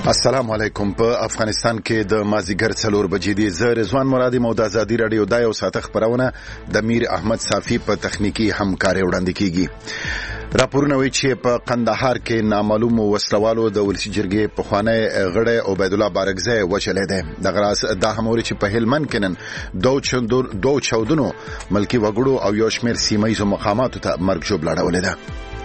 السلام علیکم. په افغانستان کې د مازیګر 4 بجې دی. زه رضوان مرادی مو د آزادی رادیو د یو ساعت خبرونه د میر احمد صافی په تخنیکی همکاري وړاندې کیږي. راپورونه وایي چې په قندهار کې نامعلوم وسلوالو د ولسی جرګې په خوانه غړی عبید الله بارګزی وچلې ده. د غراس د هموري چې په هلمند کې نن دوه چودونو ملکی وګړو او یو شمېر سیمه ییزو مقاماتو ته مرګ جوړ لړولې ده.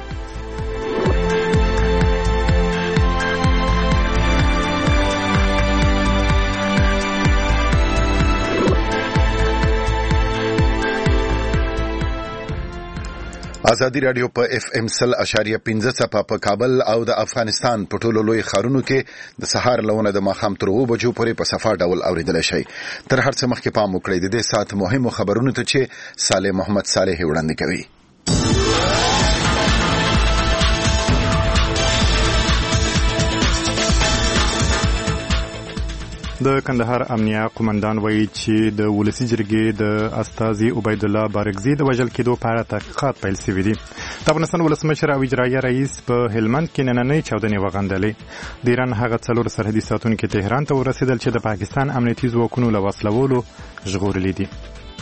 آزادی رادیو په اف ام 100.15 په کابل او د افغانستان په ټولو لوی ښارونو کې د سهار لونه د ماښام تر 2 بجو پورې په صفا ډول اوریدل شي. تر هر څه مخکې پام وکړئ د دې ساعت مهمو خبرونو ته چې صالح محمد صالح وړاندې کوي. د کندهار امنیه قومندان وایي چې د ولسی جرګې د استاذي عبید الله بارګزی د وژل کېدو په اړه تحقیقات پیل شوي دي. د افغانستان ولسمشر او اجرایه رئیس په هلمند کې نننۍ چاودنې وغندلې. د ایران هغه 4 سرحدي ساتونکي تهران ته ورسېدل چې د پاکستان امنیتي ځواکونو له وسلوالو ژغورلي دي.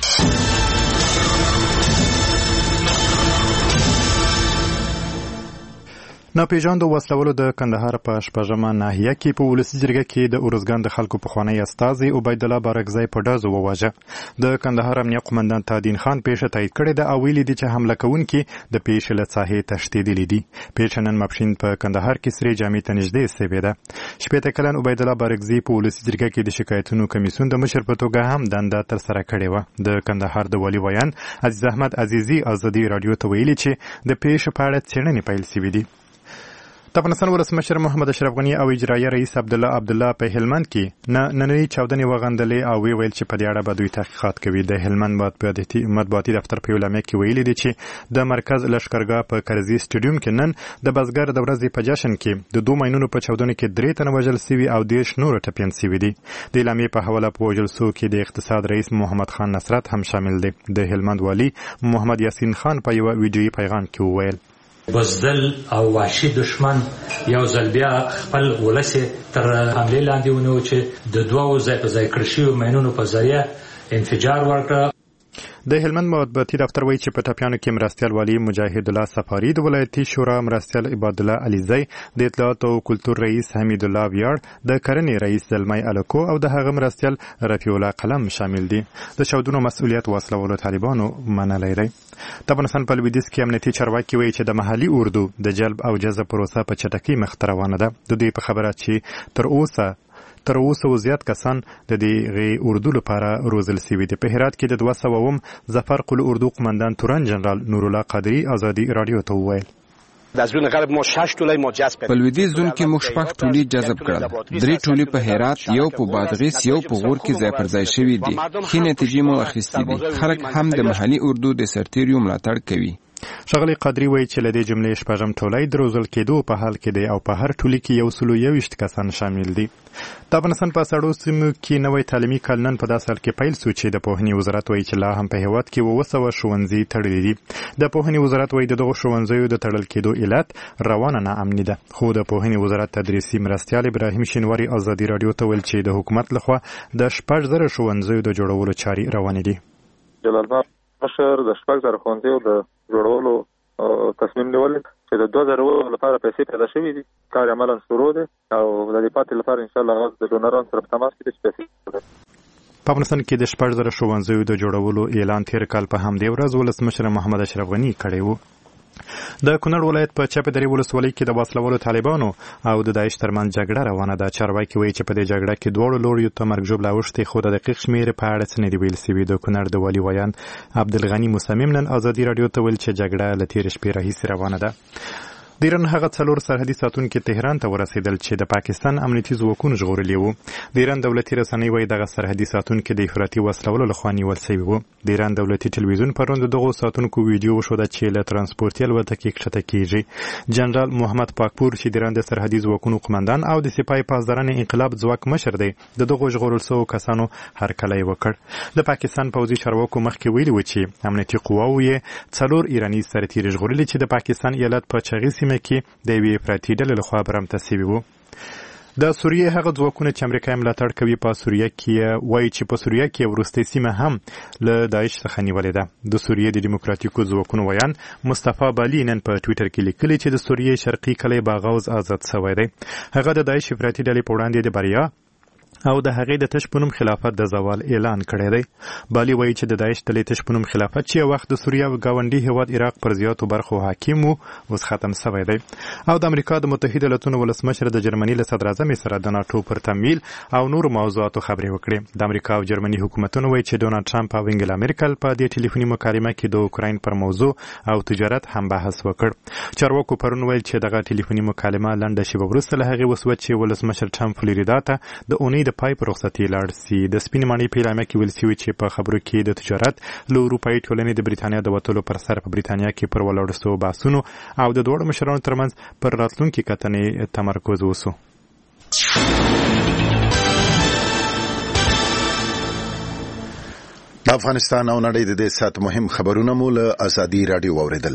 ناپېژاندو وسلوالو د کندهار په شپږمه ناحیه کې په ولسي جرګه کې د ارزګان د خلکو پخوانی استازي عبید الله بارګزی په ډزو وواژه. د کندهار امنیه قومندان تادین خان پیښه تایید کړې ده او ویلي دي چې حمله کوونکي د پیښې له ساحې تښتېدلي دي. پیښه نن ماپښین په کندهار کې سرې جامې ته نږدې سوې ده. 18 کلن عبید الله بارګزی په ولسي جرګه کې د شکایتونو کمیسیون د مشر په توګه هم دنده ترسره کړې وه. د کندهار د والي ویان عزیز احمد عزیزي آزادي رادیو ته ویلي چې د پیښې په اړه څېړنې پیل شوې دي. د افغانستان ولسمشر محمد اشرف غنی او اجرایه رئیس عبدالله په هلمند کې نننۍ چاودنې وغندلې او ویل چې په دې اړه به دوی تحقیقات کوي. د هلمند مطبوعاتي دفتر په یو اعلامیه کې ویلي دي چې د مرکز لښکرګاه په کرزي سټیډیوم کې نن د بزګر د ورځې په جشن کې د 2 ماینونو په چاودنې کې 3 تنه وژل شوي او 10 نور ټپیان شوي دي. د اعلامیې په حواله په وژل شوو کې د اقتصاد رئیس محمد خان نصرت هم شامل دی. د هلمند والي محمد یاسین خان په یو ویډیویي پیغام کې وویل بزدل او وحشي دشمن یو ځل بیا خپل ولسې تر حملې لاندې ونیو چې د 2 ځای په ځای کړل شویو ماینونو په ذریعه انفجار ورکړ. د هلمند مطبوعاتي دفتر وایي چې په ټپیانو کې مرستیال والي مجاهد الله سفاري، د ولایتي شورا مرستیال عباد الله علیزی، د اطلاعات او کلتور رئیس حمید الله ویاړ، د کرنې رئیس زلمی الکو او د هغه مرستیال رفیع الله قلم شامل دي. د چاودنو مسؤلیت وسلوالو طالبانو منلی دی. د افغانستان په لویدیځ کې امنیتي چارواکي وایي چې د محلي اردو د جلب او جذب پروسه په چټکۍ مخته روانه ده. د دوی په خبره چې تر اوسه زیات کسان د دې اردو لپاره روزل شوي دي. په هرات کې د 200 ظفر قل اردو قماندان تورن جنرال نور الله قادری آزادي رادیو ته وویل په لویدیځ زون کې موږ 6 ټولي جذب کړل. 3 ټولي په هرات، یو په بادغیس، یو په غور کې ځای پر ځای شوي دي. ښې نتیجې مو اخیستې دي. خلک هم د محلي اردو د سرتیریو ملاتړ کوي. ښاغلي قادری وایي چې له دې جملې شپږم ټولی د روزل کېدو په حال کې دی او په هر ټولي کې 121 کسان شامل دي. د افغانستان په سړو سیمو کې نوی تعلیمي کال نن په داسې حال کې پیل شو چې د پوهنې وزارت وایي چې لا هم په هېواد کې 200 ښوونځي تړلي دي. د پوهنې وزارت وایي د دغو ښوونځیو د تړل کېدو علت روانه ناامني ده. خو د پوهنې وزارت تدریسي مرستیال ابراهیم شینواري آزادي رادیو ته ویل چې د حکومت لخوا د 6000 ښوونځیو د جوړولو چارې روانې دي. جلال مشر د 6000 ښوونځیو د جوړولو تصمیم نیول چې د 2000 لپاره پیسې پیدا شوې دي. کار عملاً شروع دی او د دې پاتې لپاره ان شاء الله د ډونرانو سره په تماس کې دي پیسې. په افغانستان کې د 6000 ښوونځیو د جوړولو اعلان تیر کال په همدې ورځ ولسمشر محمد اشرف غنی کړی و. د کونړ ولایت په چپه درې ولسوالۍ کې د وسلوالو طالبانو او د داعش ترمنځ جګړه روانه ده. چارواکي وایي چې په دې جګړه کې دواړو لوریو ته مرګ ژوبله اوښتې، خو د دقیق شمېرې په اړه څه نه دي ویل شوي. د کونړ د والي ویان عبدالغني مصمم نن آزادي رادیو ته ویل چې جګړه له تېرې شپې راهیسې روانه ده. د ایران هغه 4 سرحدي ساتونکي تهران ته ورسېدل چې د پاکستان امنیتي ځواکونو ژغورلي وو. د ایران دولتي رسنۍ وایي دغه سرحدي ساتونکي د افراطي وسلوالو لخوا نیول شوي وو. د ایران دولتي ټلویزیون پرون د دغو ساتونکو ویډیو وښوده چې له ترانسپورتي الوتکې کښته کېږي. جنرال محمد پاکپور چې د ایران د سرحدي ځواکونو قماندان او د سپاه پاسداران انقلاب ځواک مشر دی، د دغو ژغورل شوو کسانو هرکلی وکړ. د پاکستان پوځي چارواکو مخکې ویلي و چې امنیتي قواو یې 4 ایراني سرتیري ژغورلي چې د پاکستان ایالت په چغې سیمه کې د افراطي ډلې لخوا برمته شوي وو. د سوریې هغه ځواکونه چې امریکا ملاتړ کوي په سوریه کې وایي چې په سوریه کې وروستۍ سیمه هم له داعش څخه نیولې ده. د سوریې د دیموکراتیکو ځواکونو ویان مصطفی بالی نن په ټویټر کې لیکلي چې د سوریې شرقي کلی باغوز آزاد شوی دی. هغه د داعش افراطي ډلې په وړاندې د بریا او د هغې د تش په نوم خلافت د زوال اعلان کړی دی. بالی وایي چې د داعش ډلې تش په نوم خلافت چې یو وخت د سوریه او ګاونډي هیواد عراق پر زیاتو برخو حاکم و اوس ختم شوی دی. او د امریکا د متحده ایالاتونو ولسمشر د جرمني له صدراعظم سره د ناټو پر تمویل او نورو موضوعاتو خبرې وکړې. د امریکا او جرمني حکومتونو وایي چې ډونالډ ټرمپ او انګلا میرکل په دې ټلیفوني مکالمه کې د اوکراین پر موضوع او تجارت هم بحث وکړ. چارواکو پرون ویل چې دغه ټلیفوني مکالمه لنډه شیبه وروسته له هغې وسوه چې ولسمشر ټرمپ فلوریدا ته د اونۍ د پای په رخصتي لاړ سي. د سپینې ماڼۍ په اعلامیه کې ویل شوي چې په خبرو کې د تجارت له اروپایي ټولنې د بریتانیا د وتلو پر سر په بریتانیا کې پر ولاړو سوو بحثونو او د دواړو مشرانو ترمنځ پر راتلونکي کتنې تمرکز وسو. افغانستان او نړۍ د دې سات مهم خبرونه مو له ازادي رادیو واوریدل.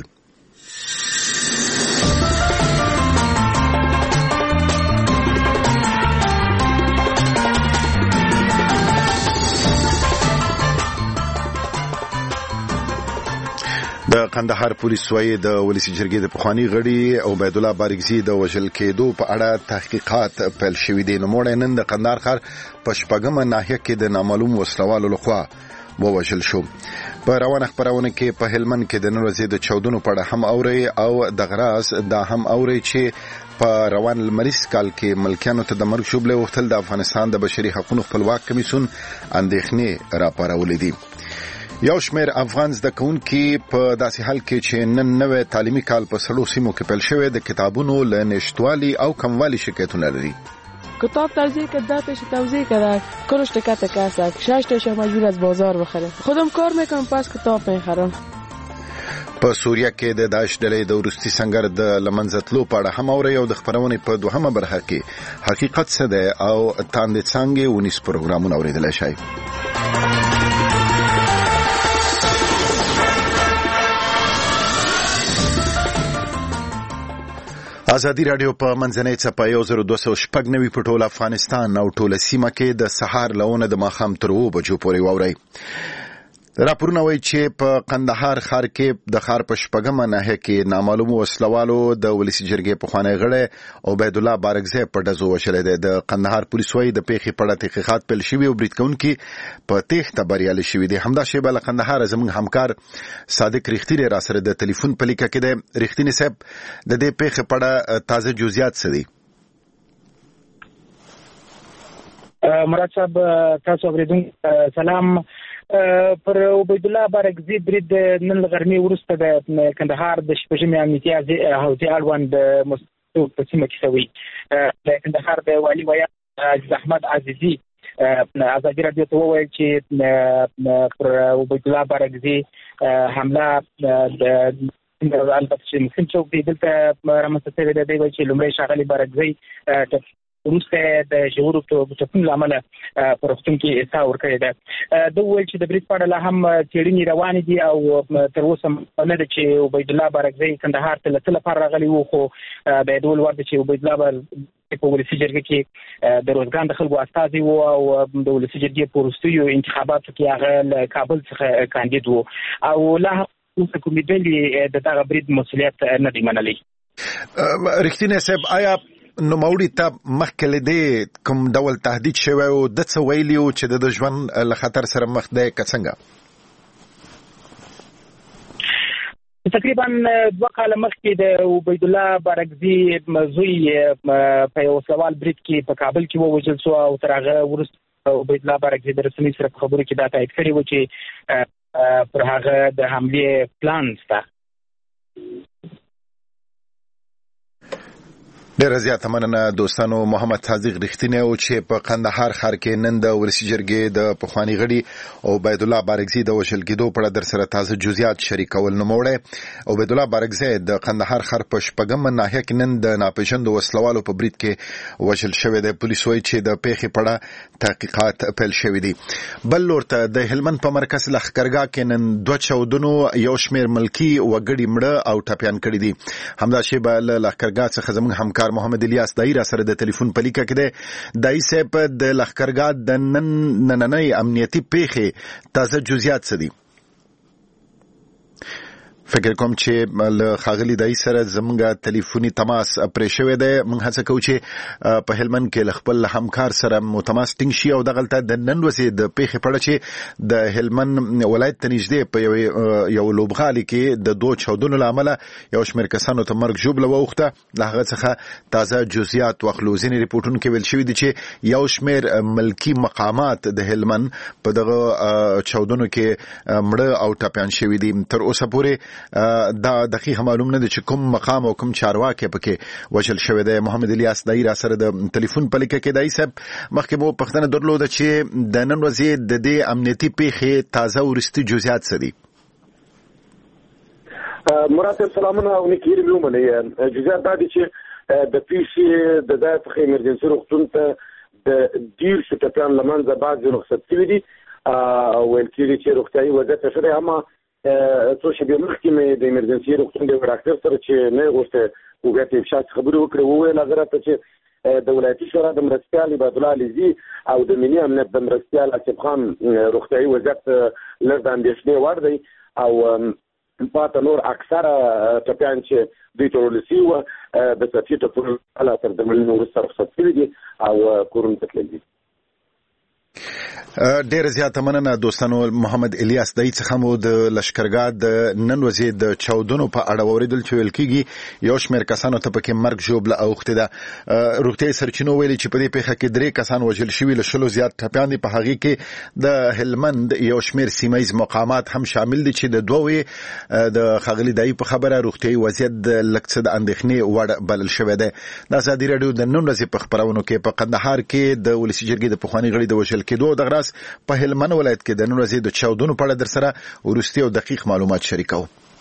د قندهار پولیس وایي د ولسی جرګې د پخوانی غړي عبید الله بارګزي د وژل کېدو په اړه تحقیقات پیل شوي دي. نوموړی نن د قندهار ښار په شپږمه ناحیه کې د نامعلوم وسلوالو لخوا ووژل شو. په روانه خبرونه کې په هلمند کې د نن ورځې د چاودنو په اړه هم اوري او د غراس دا هم اوري چې په روان لمریز کال کې ملکیانو ته د مرګ شوبله وختل د افغانستان د بشري حقوقو خپلواک کمیسیون اندېښنې راپارولې دي. یو شمېر افغان زده کوونکي په داسې حال کې چې نن نوې تعلیمي کال په سړو سیمو کې پیل شوی د کتابونو له نشتوالي او کموالي شکایتونه لري. کتاب توزیع کرد 10 تاش توزیع کرد کلش تکه تکه است 6 تاش مجبور از بازار بخره خودم کار میکنم پس کتاب میخرم. په سوریه کې د داعش ډلې د وروستي سنگر د لمنځتلو په اړه هم اوري او د خبرونې په دوهمه برخه کې حقیقت څه دی او تاندې څنګه ونیس پروګرامونه اوریدل شي. ازادي رادیو په منځنۍ څپه 1290 په ټول افغانستان او ټول سیمه کې د سهار لونه د ماښام تر 2 بجو پورې واوري. راپورونه وایي چې په قندهار ښار کې د ښار په شپږمه ناحیه کې نامعلوم وسلوالو د ولسی جرګې پخوانی غړی عبید الله بارګزی په ډزو وشلی دی. د قندهار پولیس وایي د پیښې په اړه تحقیقات پیل شوي او برید کوونکي په تېښته بریالي شوي دي. همدا شیبه له قندهار زموږ همکار صادق رښتینی راسره د ټلیفون په لیکه کې دی. رښتینی صاحب د دې پیښې په اړه تازه جزئیات څه دي؟ مراد صاحب تاسو اوریدونکو سلام. پر عبید الله بارګزي برید نن غرمې وروسته د کندهار د شپږمې امنیتي حوزې اړوند مسؤل په سیمه کې شوی. د کندهار د والي ویاند عزیز احمد عزیزي ازادي رادیو ته وویل چې پر عبید الله بارګزي حمله د البته چې مسلم چوک دی دلته رامنځته شوې ده. دی وایي چې لومړی ښاغلي بارګزي وروسته د ژورو ټپونو له امله په روغتون کې احسا ورکړې ده. ده وویل چې د برید په اړه لا هم څېړنې روانې دي او تر اوسه نه ده چې عبید الله بارګزی کندهار ته له څه لپاره راغلی و، خو د یادول وړ ده چې عبید الله بارګزی په ولسي جرګه کې د روزګان د خلکو استازي و او د ولسي جرګې په وروستیو انتخاباتو کې هغه له کابل څخه کاندید و او لا هم کومې ډلې د دغه برید مسؤلیت نه دی منلی. رښتینی صاحب، آیا نوموړي ته مخکې له دې کوم ډول تهدید شوی و؟ ده څه ویلي و چې د ژوند له خطر سره مخ دی که څنګه؟ تقریبا 2 کاله مخکې د عبید الله بارګزي زوی په یو سوال برید کې په کابل کې ووژل شو او تر هغه وروسته عبید الله بارګزي د رسنیو سره په خبرو کې دا تایید کړی و چې پر هغه د حملې پلان شته. ډېره زیاته مننه دوستانو. محمد صادق رښتینی و چې په قندهار ښار کې نن د ولسي جرګې د پخواني غړي عبید الله بارګزي د وژل کېدو په اړه در سره تازه جزئیات شریکول. نوموړی عبید الله بارګزي د قندهار ښار په شپږمه ناحیه کې نن د ناپېژندو وسلوالو په برید کې وژل شوی دی. پولیس وایي چې د پیښې په اړه تحقیقات پیل شوي دي. بل لور ته د هلمند په مرکز لښکرګاه کې نن 2 چاودنو یو شمېر ملکي وګړي مړه او ټپیان کړي دي. همدا شیبه له لښکرګاه څخه زموږ همکار افسر محمد الیاس دای را سره د ټلیفون په لیکه کې دی. دای صاحب د لښکرګاه د نننۍ امنیتي پیښې تازه جزئیات څه دي؟ فکر کوم چې له خاغلی دای سره زمونږه ټلیفوني تماس پرې شوی دی. موږ هڅه کوو چې په هلمند کې له خپل همکار سره متماس ټینګ شي او دغلته د نن ورځې د پیښې په اړه چې د هلمند ولایت ته نږدې په یو لوبغالي کې د دوه چاودنو له امله یو شمېر کسانو ته مرګ ژوبله واوښته. له هغه څخه تازه جزئیات واخلو. ځینې ریپورټونو کې ویل شوي دي چې یو شمېر ملکي مقامات د هلمند په دغه چاودنو کې مړه او ټپیان شوي دي. تر اوسه پورې دا دقیق معلوم نه دي چې کوم مقام او کوم چارواکي پکې وژل شوی دی. محمد الیاس دای را سره د ټلیفون په لیکه کې دای صاحب مخکې مو پښتنه درلوده چې د نن ورځې د دې امنیتي پیښې تازه ورستي جزئیات څه دي؟ مراد سلامونه او نیکی ومنه. جزئیات دا دي چې د پیښې د ځای څخه ایمرجنسي روغتون ته د ډیر شټپیان لمنځه بعض رخصت شوي دي او ویل کېږي چې روغتیايي وضعیت ښه دی. اما څو شېبې مخکې مې د ایمرجنسي روغتون د ډاکټر سره چې نه غوښته وګړي په شاته خبرې وکړې وویل هغه ته چې د ولایتي شورا د مرستیال عبد الله علیزي او د ملي امنیت د مرستیال اسف خان روغتیايي وضعیت لږ د اندېښنې وړ دی او پاته نور اکثره ټپیان چې دوی ته ورسي و د سفیر ته پر اله تر د ملي وروسته رخصت کړي دي او کورونه ته تللي دي. ډیر زیاته مننه دوستانو. محمد الیاس دای څخه مو د لشکرګاه د نن ورځې د چاودنو په اړه اوریدل چې ویل کېږي یو شمېر کسانو ته پکې مرګ ژوبله اوښتې ده. روغتیايي سرچینو ویلي چې په دې پیښه کې 3 کسان وژل شوي، له 100 زیات ټپیان دي. په هغې کې د هلمند یو شمېر سیمه ییز مقامات هم شامل دي چې د دوه د ښاغلي دای په خبره روغتیايي وضعیت لږ څه د اندېښنې وړ بلل شوی دی. د ازادي راډیو د نن ورځې په خپرونو کې په قندهار کې د ولسي جرګې د پخواني غړي د وژل کېدو دغه راز په هلمند ولایت کې د نن ورځې د چاودنو په اړه در سره وروستي او دقیق معلومات شریکو.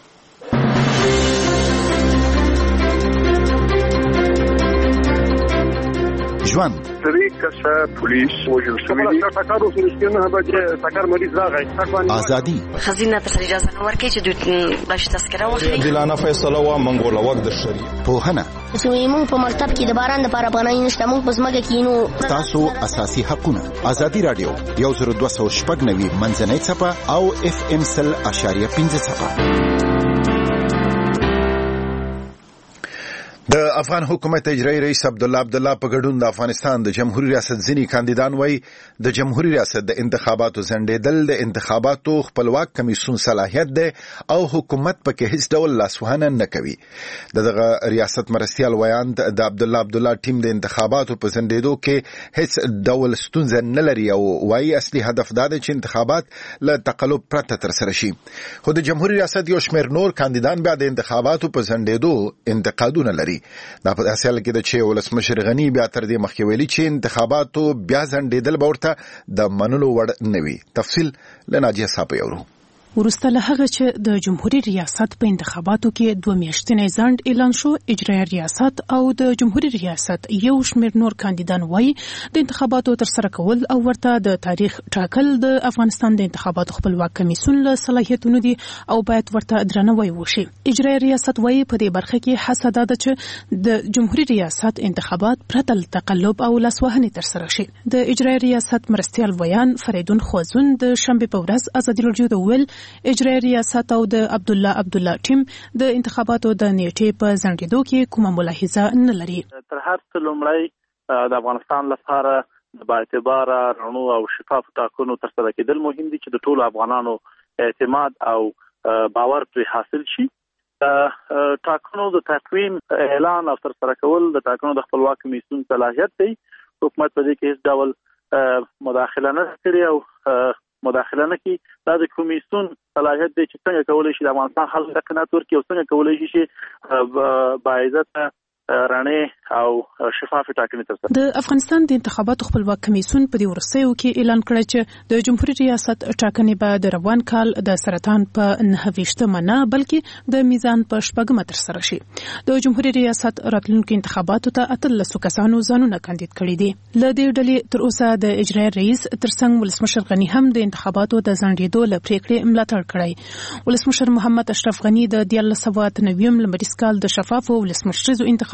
ژوند پولیس وژل شوی ازادي خزینه تر اجازه نه ورکړي چې دوی باندې تذکره واخلي. دلانه فیصله و منګول وخت د شریعت پوهنه زموږ په مکتب کې د باران لپاره پناه نشته. موږ په ځمکه کې نو تاسو اساسي حقونه. ازادي رادیو 102.9 منځنۍ څپه او FM 100.5 څپه. د افغان حکومت اجرایی رئیس عبدالله په ګډون د افغانستان د جمهوریت ریاست ځینې کاندیدان وایي د جمهوریت ریاست د انتخاباتو ځنډېدل د انتخاباتو خپلواک کمیسیون صلاحیت دی او حکومت پکې هیڅ ډول لاسوهنه نه کوي. دغه ریاست مرستیال ویاند د عبدالله ټیم د انتخاباتو په ځنډېدو کې هیڅ ډول ستونزه نه لري او وایي اصلي هدف دا دی چې انتخابات له تقلب پرته ترسره شي. خو د جمهوریت ریاست یو شمېر نور کاندیدان بیا د انتخاباتو په ځنډېدو انتقادونه لري. دا په داسې حال کې ده چې ولسمشر غني بیا تر دې مخکې ویلي چې انتخاباتو بیا ځنډېدل به ورته د منلو وړ نه وي. تفصیل له ناجیه صاحب یورو. وروسته له هغه چې د جمهوریت ریاست په انتخاباتو کې 2 میاشتنی ځنډ اعلان شو، اجرایي ریاست او د جمهوریت ریاست یو شمېر نور کاندیدان وایي د انتخاباتو ترسره کول او ورته د تاریخ ټاکل د افغانستان د انتخاباتو خپلواک کمیسیون له صلاحیتونو دي او باید ورته درناوی وشي. اجرایي ریاست وایي په دې برخه کې حساده ده چې د جمهوریت ریاست انتخابات پرته له تقلب او لاسوهنې ترسره شي. د اجرایي ریاست مرستیال ویان فریدون خوازون د شنبې په ورځ ازادي راډیو ته ویل اجرایي ریاست او د عبدالله ټیم د انتخاباتو د نیټې په ځنډېدو کې کومه ملاحظه نه لري. تر هر څه لومړی د افغانستان لپاره د باعتباره رڼو او شفافو ټاکنو ترسره کېدل مهم دي چې د ټولو افغانانو اعتماد او باور پرې حاصل شي. ټاکنو د تقویم اعلان او ترسره کول د ټاکنو د خپلواک کمیسیون صلاحیت دی. حکومت په دې کې هیڅ ډول مداخله نه کړې او مداخله نه کوي. دا د کمیسیون صلاحیت دی چې څنګه کولای شي د افغانستان خلک د قناعت ورکړي او څنګه کولای شي چې باعزته رڼې او شفاف ټاکنې ترسره. د افغانستان د انتخاباتو خپلواک کمیسیون په دې وروستیو کې اعلان کړی چې د جمهوریت ریاست ټاکنې به د روان کال د سرطان په 9 نه بلکې د میزان په 4 ترسره شي. د جمهوریت ریاست راتلونکو انتخاباتو ته 13 کسانو ځانونه کاندید کړي دي. له دې ډلې تر اوسه د اجرایي رئیس ترڅنګ ولسمشر غني هم د انتخاباتو د ځنډېدو له پریکړې ملاتړ کړی. ولسمشر محمد اشرف غني د 1990 لمریز کال د شفاف ولسمشریزو انتخاباتو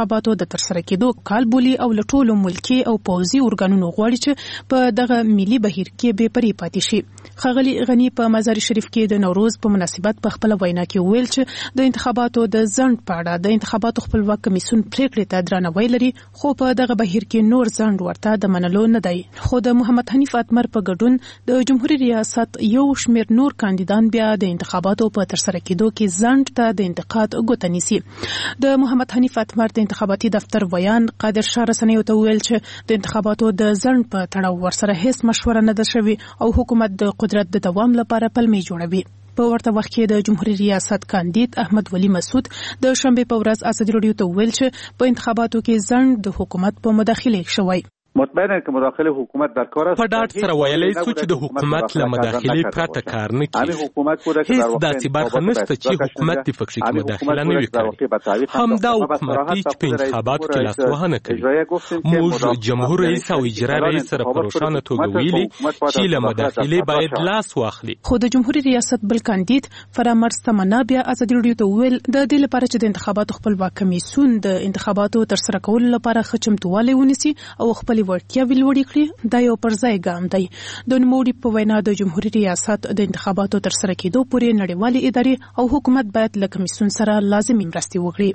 انتخاباتو د ترسره کېدو کال بولی او له ټولو ملکي او پوځي ارګانونو غواړي چې په دغه ملي بهیر کې بې پرې پاتې شي. ښاغلي غني په مزار شریف کې د نوروز په مناسبت په خپل وینا کې ویل چې د انتخاباتو د ځنډ په اړه د انتخاباتو خپلواک کمیسیون پریکړې ته درناوی لري، خو په دغه بهیر کې نور ځنډ ورته د منلو نه دی. خو د محمد حنیف اتمر په ګډون د جمهوریت ریاست یو شمېر نور کاندیدان بیا د انتخاباتو په ترسره کېدو کې ځنډ ته د انتقاد ګوته نیسي. د محمد حنیف اتمر د انتخاباتي دفتر ویان قادر شاه رسنیو ته ویل چې د انتخاباتو د ځنډ په تړاو ورسره هیڅ مشوره نه ده شوې او حکومت د قدرت د دوام لپاره پلمې جوړوي. په ورته وخت کې د جمهوریت ریاست کاندید احمد ولی مسعود د شنبه په ورځ ازادي راډیو ته ویل چې په انتخاباتو کې ځنډ د حکومت په مداخله شوی. مطمئنه که مداخله حکومت در کار است. په ډاډ سره ویلی سو چې د حکومت له مداخلې پرته کار نه کیږي. هیڅ داسې برخه نشته چې حکومت د فکري کې مداخله نه وي کړې. همدا حکومت چې په انتخاباتو کې لاسوهنه کوي. موږ جمهور رئیس او اجرا رئیس سره په روښانه توګه ویلي چې له مداخلې باید لاس واخلي. خو د جمهوریت ریاست بل کاندید فرامرز تمنا بیا ازادي راډیو ته ویل د دې لپاره چې د انتخاباتو خپلواک کمیسیون د انتخاباتو ترسره کولو لپاره ښه چمتووالی ونیسي او خپل وړتیا ویلوړي کړي، دا یو پر ځای ګام دی. د نوموړي په وینا د جمهوریت ریاست د انتخاباتو ترسره کېدو پورې نړیوالې ادارې او حکومت باید له کمیسیون سره لازمي مرستې وکړي.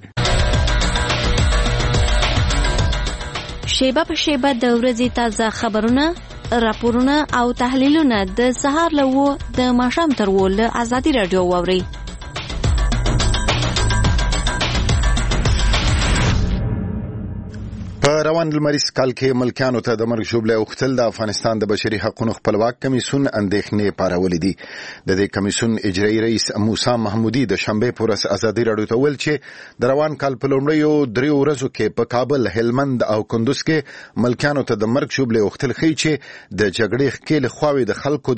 شیبه په شیبه د ورځې تازه خبرونه، راپورونه او تحلیلونه د سهار له 9 د ماښام تر 10 له ازادي راډیو واورئ. په روان لمریز کال کې ملکیانو ته د مرګ ژوبله اوختل د افغانستان د بشري حقوقو خپلواک کمیسیون اندېښنې پارولې دي. د دې کمیسیون اجرایي رئیس موسی محمودي د شنبه په ورځ ازادي راډیو ته ویل چې د روان کال په لومړیو 3 ورځو کې په کابل، هلمند او کندوز کې ملکیانو ته د مرګ ژوبله اوختل ښیي چې د جګړې ښکېلې خواوې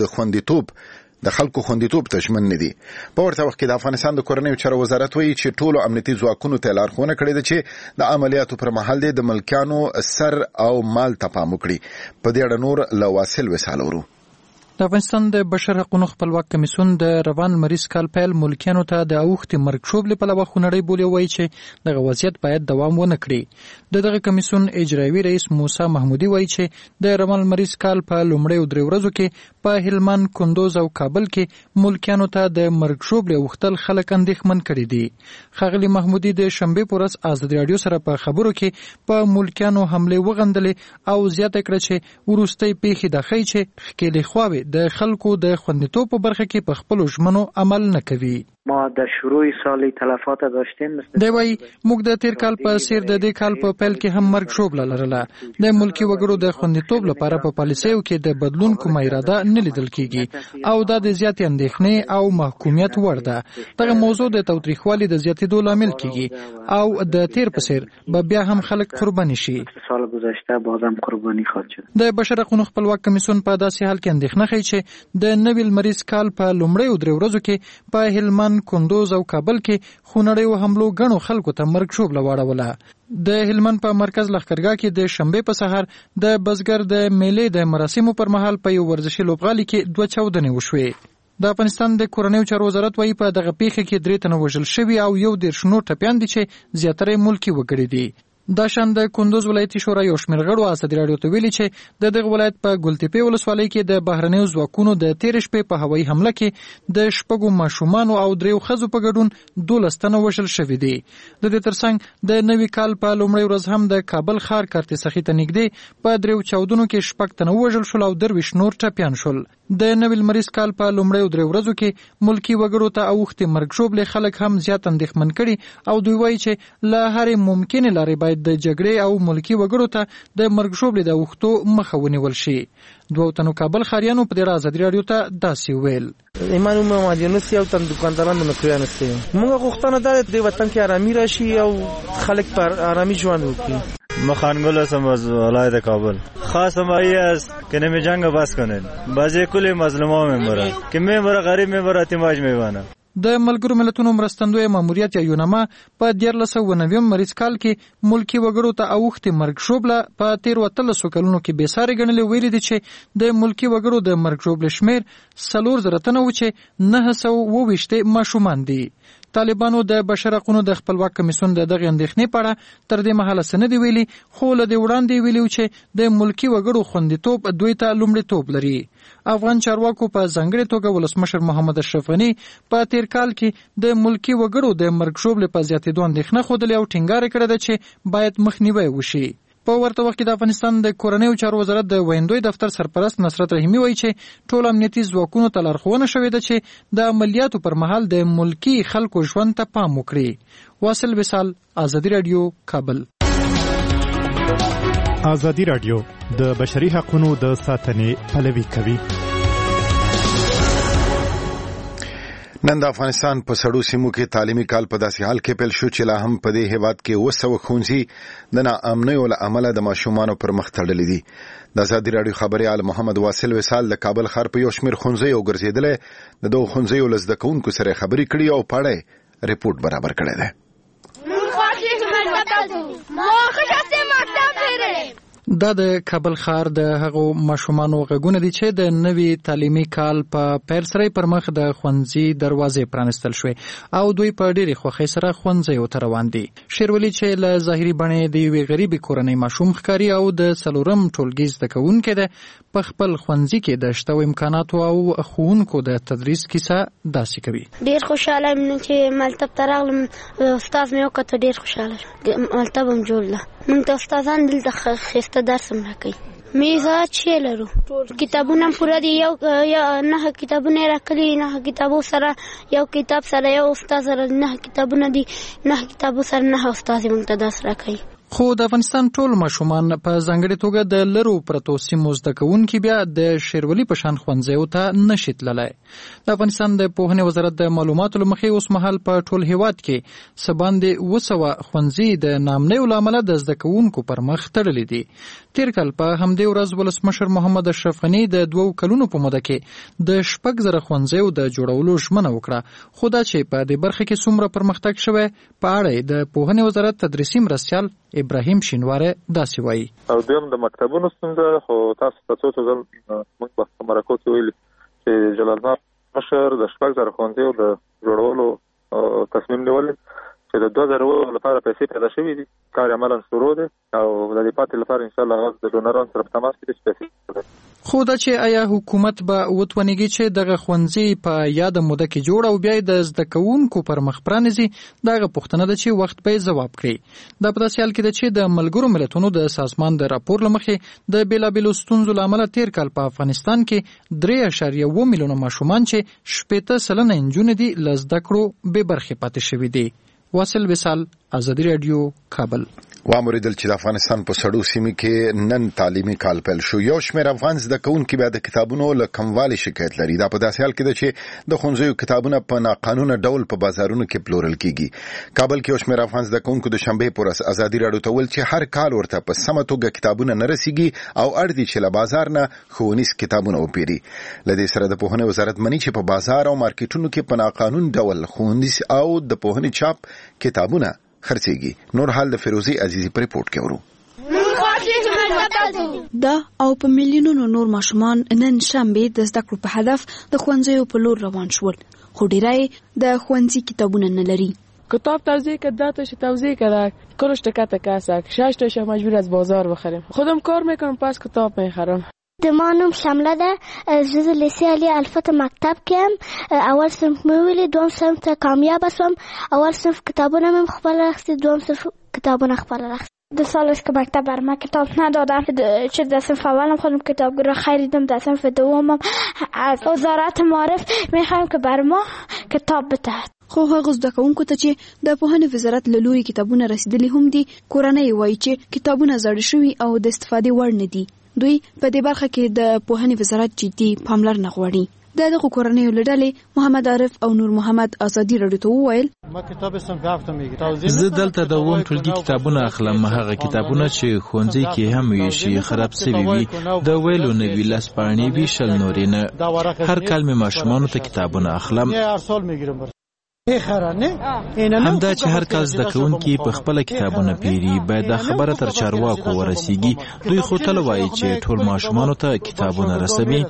د خلکو خوندیتوب تشمن نه دي. په ورته وخت کې د افغانستان د کورنیو چارو وزارت وایي چې ټولو امنیتي ځواکونو ته لارښوونه کړې ده چې د عملیاتو پر مهال د ملکیانو سر او مال ته پام وکړي. په دې اړه نور له واصل وصال ورو. د افغانستان د بشر حقوقو خپلواک کمیسیون د روان مریض کال پیل ملکیانو ته د اوښتې مرګ ژوبلې په لور خونړۍ بولي وایي چې دغه وضعیت باید دوام ونه کړي. دغه کمیسیون اجرایي رئیس موسی محمودي وایي چې د روان مریض کال په لومړیو 3 ورځو کې په هلمند، کندوز او کابل کې ملکیانو ته د مرګ ژوبلې اوښتل خلک اندېښمن کړي دي. ښاغلي محمودي د شنبه په ورځ ازادي راډیو سره په خبرو کې په ملکیانو حمله وغندلې او زیاته کړه چې وروستۍ پیښې د ښیي چې ښکېلې خواوې د خلکو د خوندیتوب په برخه کې په خپلو ژمنو عمل نه کوي. ما در شروع سال تلفات داشتیم. دی وایي موږ د تیر کال په څیر د دې کال په پیل کې هم مرګ ژوبله لرله. د ملکي وګړو د خوندیتوب لپاره په پالیسیو کې د بدلون کومه اراده نه لیدل کیږي او دا د زیاتې اندېښنې او محکومیت وړ ده. دغه موضوع د تاوتریخوالي د زیاتېدو لامل کیږي او د تیر په څیر به بیا هم خلک قرباني شي. سال گذشته بازم قربانی خواهد شد. د بشر حقوقو خپلواک کمیسیون په داسې حال کې اندېښنه ښیي چې د نوي لمریز کال په لومړیو 3 ورځو کې په هلمند، کندوز او کابل کې خونړیو حملو غنو خلکو ته مرګ ژوبله واړوله. د هلمند په مرکز لښکرګاه کې د شنبه په سحر د بزګر د میلې د مراسمو پر مهال په یو ورزشي لوبغالي کې 2 چاودنې وشوې. د افغانستان د کورنیو چارو وزارت وایي په دغه پیښه کې 3 تنه وژل شوي او 11 نور ټپیان دي چې زیاتره ملکي وګړي دي. دا شان د کندوز ولایتي شورا یو شمېر غړو ازادي راډیو ته ویلي چې د دغه ولایت په ګلتپې ولسوالۍ کې د بهرنیو ځواکونو د تیر شپې په هوایي حمله کې د 6 ماشومان او 3 ښځو په ګډون 12 تنه وژل شوي دي. د دې ترڅنګ د نوي کال په لومړۍ ورځ هم د کابل ښار کارتسخي ته نږدې په 3 چاودنو کې 6 تنه وژل شول او 23 نور ټپیان شول. د نوي لمریز کال په لومړیو 3 ورځو کې ملکي وګړو ته اوښتې مرګ ژوبلې خلک هم زیات اندېښمن کړي او دوی وایي چې له هرې ممکنې لارې باید د جګړې او ملکي وګړو ته د مرګ ژوبلې د اوښتو مخه ونیول شي. 2 تنو کابل ښاریانو په دې ازادي راډیو ته داسې ویل. ایمان مهاجرینوس یو تن دکانداران د مکریانو سي موږ غوښتنه ده د وطن کې آرامي راشي او خلک پر آرامي ژوند وکړي. مخانگل هستم از ولایت کابل. خواستم ای است که نمی جنگ بس کنید. بعضی کلی مظلوما میمرن که میمره غریب میمره احتیاج میبانه. د ملګرو ملتونو مرستندوی ماموریت یا یونما په 1990 مریض کال کې ملکي وګړو ته اوښتې مرګ ژوبله په 13 کلونو کې بې ساري ګڼلې ویلي دي چې د ملکي وګړو د مرګ ژوبلې شمېر 4,000 تنه و چې 920 ماشومان دي. طالبانو د بشر حقوقو د خپلواک کمیسیون د دغه اندېښنې په اړه تر دې مهاله څه نه دي ویلي، خو له دې وړاندې ویلي چې د ملکي وګړو خوندیتوب دوی ته لومړیتوب لري. افغان چارواکو په ځانګړې توګه ولسمشر محمد اشرف غني په تیر کال کې د ملکي وګړو د مرګ ژوبلې په زیاتېدو اندېښنه ښودلې او ټینګار کړې ده چې باید مخنیوی وشي. په ورته وخت کې د افغانستان د کورنیو چارو وزارت د ویندوی دفتر سرپرست نصرت رحیمي وایي چې ټول امنیتي ځواکونو ته لارښوونه شوې ده چې د عملیاتو پر مهال د ملکي خلکو ژوند ته پام وکړي. واصل وصال، ازادي رادیو، کابل. ازادي رادیو د بشري حقوقو د ساتنې پلوي کوي. نن د افغانستان په سړو سیمو کې تعلیمي کال په داسې حال کې پیل شو چې لا هم په دې هیواد کې 200 ښوونځي د ناامنۍ له امله د ماشومانو پر مخ تړلي دي. د ازادي رادیو خبريال محمد واصل وصال د کابل ښار په یو شمېر ښوونځیو ګرځېدلی د دوه ښوونځیو له زده کوونکو سره خبرې کړي او په اړه ریپورټ برابر کړی دی. دا د کابل ښار د هغو ماشومانو غږونه دي چې د نوي تعلیمي کال په پیل سره پر مخ د ښوونځي دروازې پرانستل شوې او دوی په ډېرې خوښۍ سره ښوونځیو ته روان دي. شیرولي چې له ظاهري بڼې د یوې غریبې کورنۍ ماشوم ښکاري او د 4م ټولګي زده کوونکی ده، په خپل ښوونځي کې د شته امکاناتو او ښوونکو د تدریس کیسه داسې کوي. ډېر خوشاله یم چې مکتب ته راغلم، استاد مې وکړه، ډېر خوشاله شوم. مکتب هم جوړ ده، موږ ته استادان دلته ښایسته درس هم راکوي. میزات چې لرو کتابونه پوره دي، یو 9 کتابونه راکړي، 9 کتابو سره یو کتاب سره یو استاد سره 9 کتابونه دي، 9 کتابو سره 9 استاد موږ ته درس راکوي. خو د افغانستان ټول ماشومان په ځانګړې توګه د لرو پرتو سیمو زده کوونکي بیا د شیرولي په شان ښوونځیو ته نشي تللی. د افغانستان د پوهنې وزارت د معلوماتو له مخې اوس مهال په ټول هیواد کې څه باندې 200 ښوونځي د ناامنیو له امله د زده کوونکو پر مخ تړلي دي. تیر کال په همدې ورځ ولسمشر محمد اشرف غني د 2 کلونو په موده کې د 6,000 ښوونځیو د جوړولو ژمنه وکړه. خو دا چې په دې برخه کې څومره پرمختګ شوی په اړه د پوهنې وزارت تدریسي مرستیال ابراهیم شینواره داسې وایي. او دویم د مکتبونو ستونزه، خو تاسو ته څو ځل موږ په مرکو کې ویلي چې جلال آباد مشر د 6,000 ښوونځیو د جوړولو تصمیم نیولی چې د 2000 لپاره پیسې پیدا شوي دي. کار عملاً شروع دی او د دې پاتې لپاره ان شاء الله د ډونرانو سره په تماس کې دي پیسې. خو دا چې آیا حکومت به وتونیږي چې دغه ښوونځي په یاد موده کې جوړ او بیا د زده کوونکو پر مخ پرانیزي، دغه پوښتنه ده چې وخت به ځواب کړي. دا په داسې حال کې ده چې د ملګرو ملتونو د سازمان د راپور له مخې د بیلابیلو ستونزو له امله تیر کال په افغانستان کې 3.7 میلیونه ماشومان چې 80% نجونې دي له زده کړو بې برخې پاتې شوي دي. واصل وصال، ازادي رادیو، کابل. وامریدل چې د افغانستان په سړو سیمو کې نن تعلیمي کال پیل شو. یو شمېر افغان زده کوونکي بیا د کتابونو له کموالي شکایت لري. دا په داسې حال کې ده چې د ښوونځیو کتابونه په ناقانونه ډول په بازارونو کې پلورل کیږي. کابل کې یو شمېر افغان زده کوونکو د شنبې پر ورځ ازادي رادیو ته ویل چې هر کال ورته په سمه توګه کتابونه نه رسیږي او اړ دي چې له بازار نه ښوونیز کتابونه وپیري. له دې سره د پوهنې وزارت مني چې په بازار او مارکیټونو کې په ناقانون ډول ښوونیز او د پوهنې چاپ کتابونه خرڅيږي. نور حال د فیروزي عزیزي پر ریپورت کې ورو. دا او په میلیونونو نور ماشومان نن شنبه د زده کړو په هدف د ښوونځیو په لور روان شول، خو ډیری د ښوونځي کتابونه نه لري. کتاب توزیع کرداتش توزیع کرد کلش تکت کسک 6 تاشو مجبور از بازار بخریم. خودم کار میکنم پس کتاب میخرم. دمانم شمله ده جز لیسی علی الفت مکتب کم اول صنف میولی دوم صنف کامیاب اسم اول صنف کتابونه من خپل رخصی دوم صنف کتابونه خپل رخصی. 2 سال است که مکتب بر ما کتاب ندادن، چه در صنف اولم خودم کتاب رو خریدم، در صنف دومم از وزارت معارف میخوایم که بر ما کتاب بدهد. خو هغه زده کوونکو ته چې د پوهنې وزارت له لوري کتابونه رسیدلي هم دي، کورنۍ وایي چې کتابونه زاړه شوي او د استفادې وړ نه دي. دوی په دې برخه کې د پوهنې وزارت جدي پاملرنه غواړي. دغه کورنۍ له ډلې محمد عارف او نور محمد ازادي رادیو ته وویل زه دلته د اووم ټولګي کتابونه اخلم، هغه کتابونه چې ښوونځي کې هم وي شي خراب سوي وي، د ویلو نه وي، لس پاڼې وي، شل نورې نه. هر کال مې ماشومانو ته کتابونه اخلم. همدا چې هر کال زده کوونکي په خپله کتابونه پیري، باید دا خبره تر چارواکو ورسیږي. دوی خو تل وایي چې ټول ماشومانو ته کتابونه رسوي.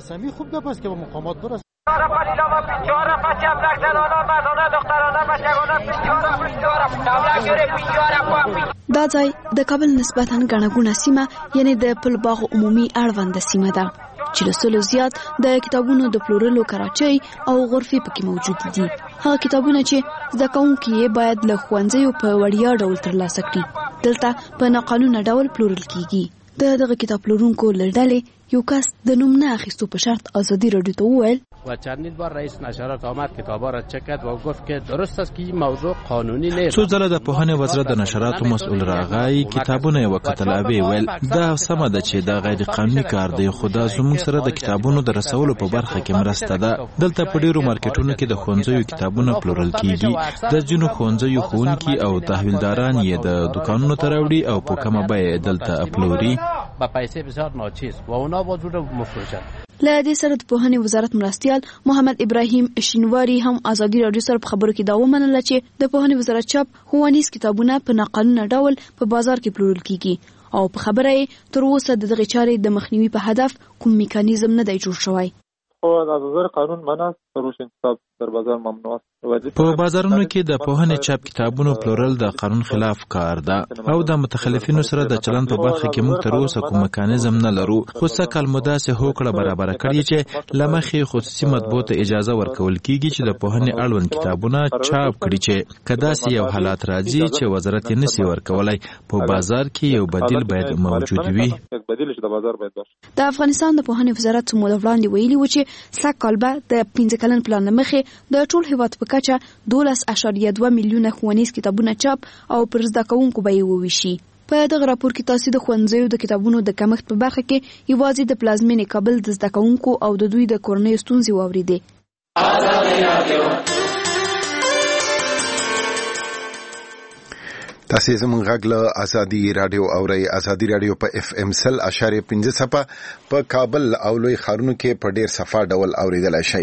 دا ځای د کابل نسبتاً ګڼه ګوڼه سیمه یعنی د پل باغ عمومي اړونده سیمه ده چې له سلو زیات د کتابونو د پلورلو کراچۍ او غرفې پکې موجود دي. هغه کتابونه چې زده کوونکي یې باید له ښوونځیو په وړیا ډول ترلاسه کړي دلته په ناقانونه ډول پلورل کیږي. دغه کتاب پلورونکو له ډلې یو کس د نوم نه اخیستو په شرط ازادي رادیو ته وویل و چندین بار رئیس نشرات آمد کتابا را چک کرد و گفت که درست است که این موضوع قانونی نیست. څو ځله د پوهنې وزارت د نشراتو مسؤل راغی کتابونه یې وکتل او ویل دا سمه ده چې دا غیر قانوني کار دی خو دا زموږ سره د کتابونو د رسولو په برخه کې مرسته ده. دلته په ډیرو مارکیټونو کې د ښوونځیو کتابونه پلورل کیږي. د ځینو ښوونځیو ښوونکي او تحویلداران یې د دکانونو ته راوړي او په کمه بیه دلته پلوري. با پیسې بسیار ناچیز و اونا باید رو مفروشن. له دې سره د پوهنې وزارت مرستیال محمد ابراهیم شینواری هم ازادي رادیو سره په خبرو کې دا ومنله چې د پوهنې وزارت چاپ ښوونیز کتابونه په ناقانونه ډول په بازار کې پلورل کیږي او په خبره یې تر اوسه د دغې چارې د مخنیوي په هدف کوم میکانیزم نه دی جوړ شوی. خو د نظر قانون منع فروش انتصاب در بازار ممنوع است. په بازارونو کې د پوهنې چاپ کتابونو پلورل د قانون خلاف کار ده او د متخلفینو سره د چلن په برخه کې موږ تر اوسه کوم میکانیزم نه لرو. خو سکه المداسه هوکړه برابر کړی چې لمخې خصوصي مطبوعات اجازه ورکول کیږي چې د پوهنې اړوند کتابونه چاپ کړي چې کداسې یو حالات راځي چې وزارت یې نسی ورکولای په بازار کې یو بدیل باید موجود وي. د افغانستان د پوهنې وزارت موږ وړاندې ویلي و چې سکه‌کالبه د 15 کلن پلان مخې د ټول هیواد په کچه 12.2 میلیونه ښوونیز کتابونه چاپ او پر زده کوونکو به یې وویشي. په دغه راپور کې تاسو د ښوونځیو د کتابونو د کمښت په برخه کې یوازې د پلازمینې کابل د زده کوونکو او د دوی د کورنۍ ستونزې واوریدې. تاسو زموږ غږ له ازادي رادیو اورئ. ازادي رادیو په FM 100.5 صفه په کابل او لوی ښارونو کې په ډیر صفه ډول اوریدلای شئ.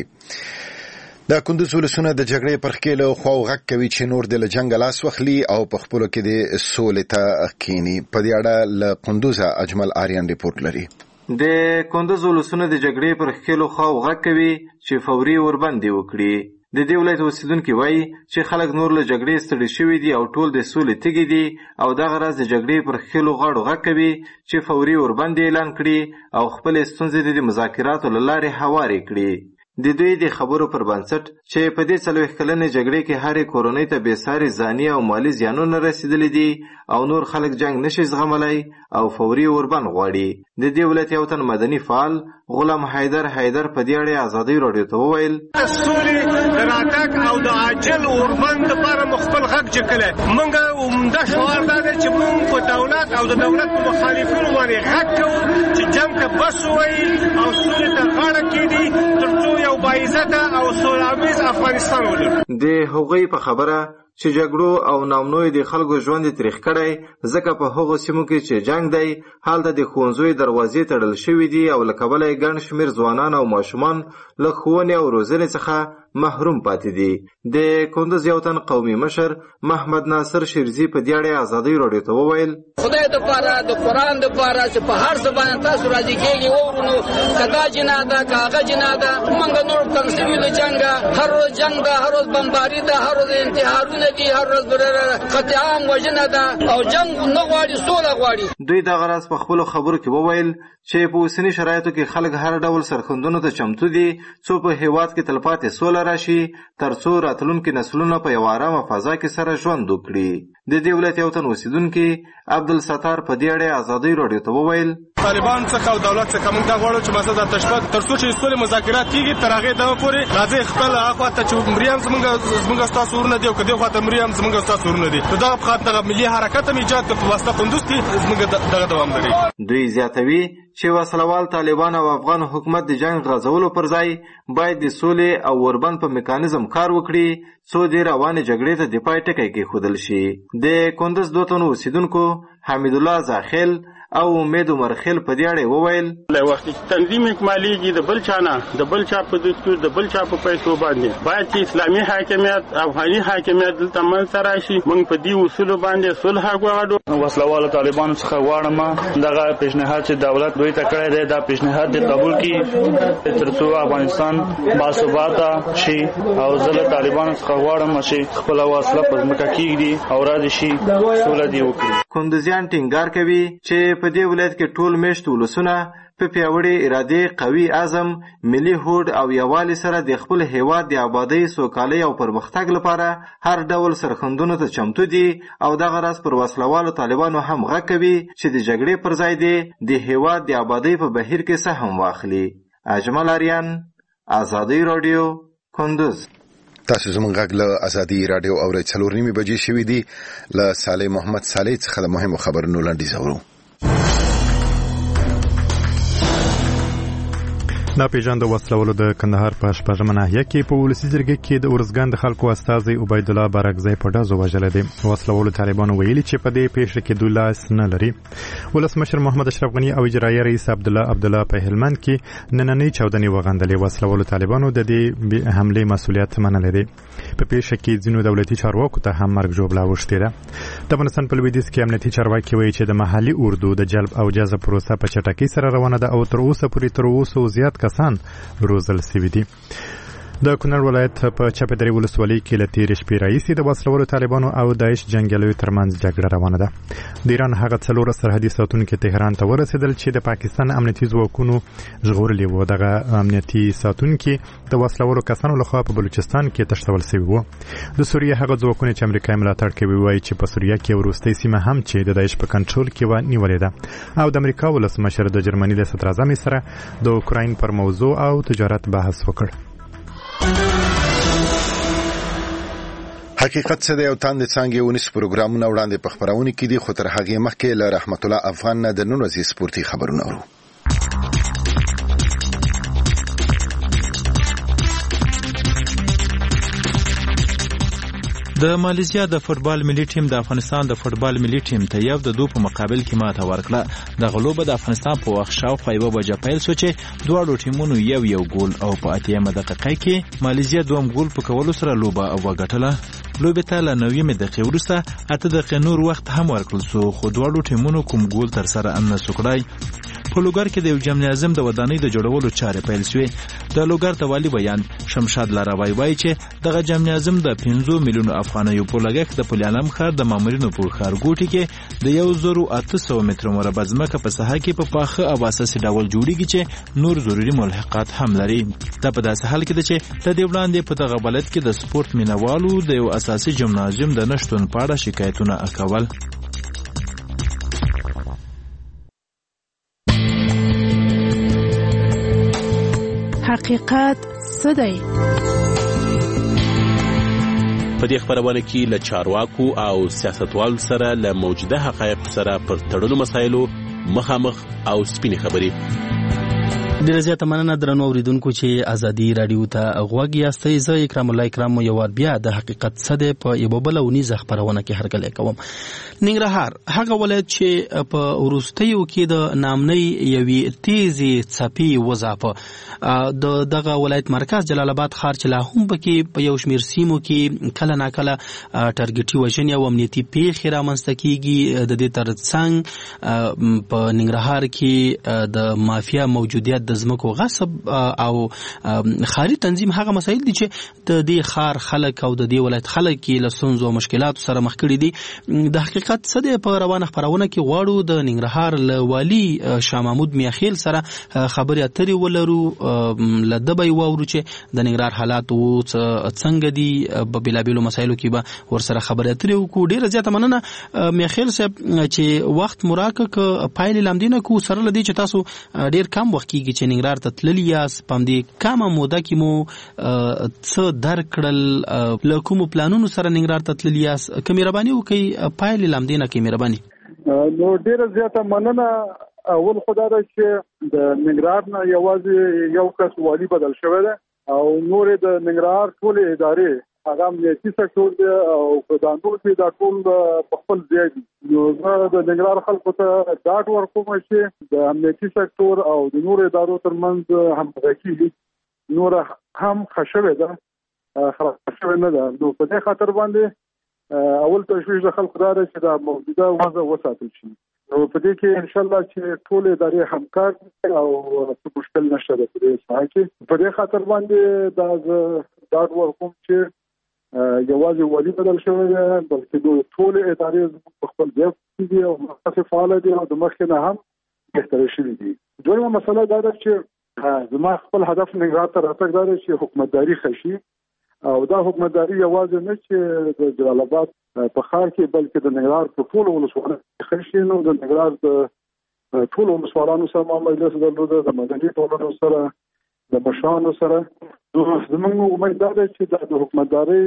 د کندوز ولسونه د جګړې پر خکې له خواو غږ کوي چې نور د له جنګ لاس واخلي او په خپلو کې د سولې ته کینی. په دې اړه له کندوزه اجمل آریان ریپورت لري. د کندوز ولسونه د جګړې پر خکې له خواو غږ کوي چې فوري ورباندې وکړي. د دې ولایت اوسیدونکي وایي چې خلک نور له جګړې ستړي شوي دي او ټول د سولې تږي دي او دغه راز د جګړې پر خېلو غاړو غږ کوي چې فوري ورباندې اعلان کړي او خپلې ستونزې د مذاکراتو له لارې هوارې کړي. د دوی د خبرو پر بنسټ چې په دې 40 کلنې جګړې کې هرې کورنۍ ته بېساري ځاني او مالي زیانونه رسېدلي دي او نور خلک جنګ نشي زغملی او فوري وربند غواړي. د دې ولایت یو تن مدني فعال غلام حیدر په دې اړه ازادي رادیو ته وویل د سولې د راتګ او د عاجل اوربند لپاره خپل غږ جکله موږ عمده شعار دا دی چې موږ په دولت او د دولت په مخالفینو باندې غږ کوو چې جنګ ته بس ووایي او سولې ته غاړه کېږدي تر څو یو باعزته او سوله افغانستان ولرو. د هغوی په خبره چې جګړو او نامنوي د خلکو ژوند تریخ کړی ځکه په هغو سیمو کې چې جنگ دی هلته د ښوونځیو دروازې تړل شوي دي او له کبله یې ګڼ شمېر ځوانان او ماشومان له ښوونې او روزنې څخه محروم پاتې دي. د کندوز یو تن قومي مشر محمد ناصر شیرزي په دې اړه ازادي رادیو ته وویل خدای دپاره د قرآن دپاره چې په هر څه باندې تاسو راضي کېږي وورونو که دا جناه ده که هغه جناه ده موږ نور تنګ شوي له جنګه هر روز جنګ ده هر روز بمباري ده هر روز انتحارونه دي هر روز قتل عام وژنه ده او جنګ نه غواړي سوله غواړي. دوی دغه راز په خپلو خبرو کې وویل چې په اوسني شرایطو کې خلک هر ډول سرښندنو ته چمتو دي څو په هیواد کې تلپاتې سوله راشي تر څو راتلونکي نسلونه په یوه ارامه فضا کې سره ژوند وکړي. د دې ولایت یو تن اوسیدونکي عبدالستار په دې اړه ازادي رادیو ته وویل طالبان څخه او دولت څخه موږ دا غواړو چې مسله د تشبث تر څو چې سولې مذاکرات کېږي تر هغې دغه پورې راځئ خپل هغه ته چې مریان زموږ ستاسو ورونه دي او که دې خوا ته مریان زموږ ستاسو ورونه دي نو دغه په خاطر دغه ملي حرکت هم ایجاد کړ په واسطه کندوز کې زموږ دغه دوام لري. دوی زیاتوي چې وسلوال طالبان او افغان حکومت د جنگ غځولو پر ځای باید د سولې او وربند په میکانیزم کار وکړي څو د روانې جګړې ته د پای ټکی کېښودل شي. د کندوز دوه تنو اوسیدونکو حمید الله زاخیل او امید عمرخیل په دې اړه وویل له وخت تنظیم اکمالیږي د بل چانه د بل چا په دستور د بل چا په پیسو باندې باید چې اسلامي حاکمیت افغاني حاکمیت دلته منځته راشي موږ په دې اصول باندې صلح غواړو وسلوالو طالبانو څخه غواړم دغه پیشنهاد چې دولت دوی ته کړی دی دا پیشنهاد دې قبول کړي ترڅو افغانستان باثباته شي او زه له طالبانو څخه غواړم چې خپل وسله په ځمکه کېږدي او را دې شي سوله دې وکړي. کندوزیان ټینګار کوي چې په دې ولایت کې ټول میشت ولسونه په پیاوړي اراده قوي عزم ملي هوډ او یووالي سره د خپل هیواد د آبادی سوکالۍ او پرمختګ لپاره هر ډول سرخندونو ته چمتو دي او دغه راز پر وسلوالو طالبانو هم غږ کوي چې د جګړې پر ځای دی د هیواد د آبادی په بهیر کې سهم واخلي. اجمل اریان، آزادی رادیو، کندوز. تاسو زموږ غږ له آزادي رادیو اورئ. 4:30 بجې شوې دي. له صالح محمد صالح څخه د مهمو خبرونو لنډیز اورو. ناپېژانده وسلوالو د کندهار په شپږمه ناحیه کې په ولسي جرګه کې د ارزګان د خلکو استازی عبید الله بارکزی په ډزو وژلی دی. وسلوالو طالبانو ویلي چې په دې پیښه کې دوی لاس نه لري. ولسمشر محمد اشرف غني او اجرایي رئیس عبدالله په هلمند کې نننۍ چاودنې وغندلې. وسلوالو طالبانو د دې حملې مسؤلیت منلی دی. په پیښه کې ځینو دولتي چارواکو ته هم مرګ ژوبله اوښتې ده. د افغانستان په لویدیځ کې امنیتي چارواکي وایي چې د محلي اردو د جلب او جذب پروسه په چټکۍ سره روانه ده او تر اوسه پورې زیات کسان روزل سوي دي. د کونړ ولایت په چپدري ولسوالۍ کې له تېرې شپې راهیسې د وسلوالو طالبانو او داعش جنګیالیو ترمنځ جګړه روانه ده. د ایران هغه 4 سرحدي ساتونکي تهران ته ورسېدل چې د پاکستان امنیتي ځواکونو ژغورلي وو. دغه امنیتي ساتونکي د وسلوالو کسانو لخوا په بلوچستان کې تښتول سوي وو. د سوریې هغه ځواکونه چې امریکا ملاتړ کوي وایي چې په سوریه کې وروستۍ سیمه هم چې د داعش په کنټرول کې وه نیولې ده. او د امریکا ولسمشر د جرمني د صدراعظم سره د اوکراین پر موضوع او تجارت بحث وکړ. حقیقت څه دی او تاند څنګه ونیس پروګرامونه وړاندې په خبرونه کې دي. خو تر هغه مخکې له رحمت الله افغان نه د نن ورځې سپورتي خبرونه اورو. د مالیزیا د فوتبال ملي ټیم د افغانستان د فوتبال ملي ټیم ته 1-2 په مقابل کې ماته ورکړه. د غلوبه د افغانستان په وخت شاوخوا 1 بجې پیل شو چې دواړو ټیمونو یو ګول او په 80مه دقیقه کې مالیزیا دوم ګول په کولو سره لوبه وګټله. لوبه ته له 90مه دقیقې وروسته 8 دقیقې نور وخت هم ورکړل شو خو دواړو ټیمونو کوم ګول تر سره نه سکړای. په لوګر کې د یو جمع اعظم د ودانۍ د جوړولو چارې پیل شوې. د لوګر د والی بیان شمشاد لاروی وایي چې دغه جمع اعظم د 5 میلیونو افغانیو په لګښت د پلانم ښار د مامورینو په ښارګوټي کې د 1800 متر مربع ځمکه په ساحه کې په پاخه او اساسي ډول جوړیږي چې نور ضروري ملحقات هم لري. دا په داسې حال کې ده چې د دې وړاندې په دغه بلد کې د سپورت مینوالو د یو اساسي جمنازیوم د نشټون په اړه شکایتونه اکول. حقیقت څه دی؟ په دې خبرونه کې له چارواکو او سیاستوالو سره له موجوده حقایقو سره پر تړلو مسایلو مخامخ او سپینې خبرې. ډیره زیاته مننه درنو اوریدونکو چې ازادي رادیو ته غوږ یاستئ. زه اکرام الله اکرام یو وار بیا د حقیقت څه دی په یوه بله اونیزه خپرونه کې هرکلی کوم. ننګرهار هغه ولایت چې په وروستیو کې د نامنۍ یوې تیزې څپې وځاپه. د دغه ولایت مرکز جلال آباد ښار چې لا هم پکې په یو شمېر سیمو کې کله ناکله ټارګټي وژنې او امنیتي پیښې رامنځته کیږي. د دې ترڅنګ په ننګرهار کې د مافیا موجودیت د ځمکو غصب او ښاري تنظیم هغه مسایل دي چې د دې ښار خلک او د دې ولایت خلک کې له ستونزو او مشکلاتو سره مخ کړي دي. د حقیقت څه دی په روانه خپرونه کې غواړو د ننګرهار له والي شاه محمود میاخیل سره خبرې اترې ولرو. له ده به یې واورو چې د ننګرهار حالات څنګه دي. په بېلابېلو مسایلو کې به ورسره خبرې اترې وکړو. ډېره زیاته مننه میاخیل صاحب چې وخت مو راکړه که پایلې لامدې نه کړو سره له دې چې تاسو ډېر کم وخت کېږي چې ننګرهار ته تللي یاست. په همدې کمه موده کې مو څه درک کړل؟ له کومو پلانونو سره ننګرهار ته تللي یاست؟ که مهرباني وکړئ پایلې لامدې نه کړئ مهرباني. نو ډېره زیاته مننه. اول خو دا ده چې د ننګرهار نه یوازې یو کس والي بدل شوی دی او نورې د ننګرهار ټولې ادارې هغه امنیتي سکتور دی او په دانو کې دا ټول په خپل ځای دي. نو زه د ننګرهار خلکو ته ډاډ ورکوم چې د امنیتي سکتور او د نورو ادارو ترمنځ همغږي نور هم خشوي ده خشوي نه ده. نو په دې خاطر باندې اول تشویش د خلکو دار چې دا موجوده وضع وساتل شي. نو په دې کې ان شاء الله چې ټول ادارې همکار او څه مشکل نشته د دې ځای کې. په دې خاطر باندې دا ډاډ ورکوم چې یوازې والی بدل شوی دی بلکې ټول ادارې په خپل ځای دي او مخکې فعال دي او د مخکې نه هم بهتر شوي دي. دویمه مسله دا ده چې زما خپل هدف ننګرهار ته راتګ دا دی چې حکومتداري خشي او دا حکومتداري یوازې نه چې د جلال آباد په ښار کې بلکې د ننګرهار په ټولو ولسوالۍ کې خشي. نو د ننګرهار د ټولو ولسوالانو سره ما مجلس درلوده د مدني ټولنو سره د مشرانو سره. زموږ امید دا ده چې د حکومتداري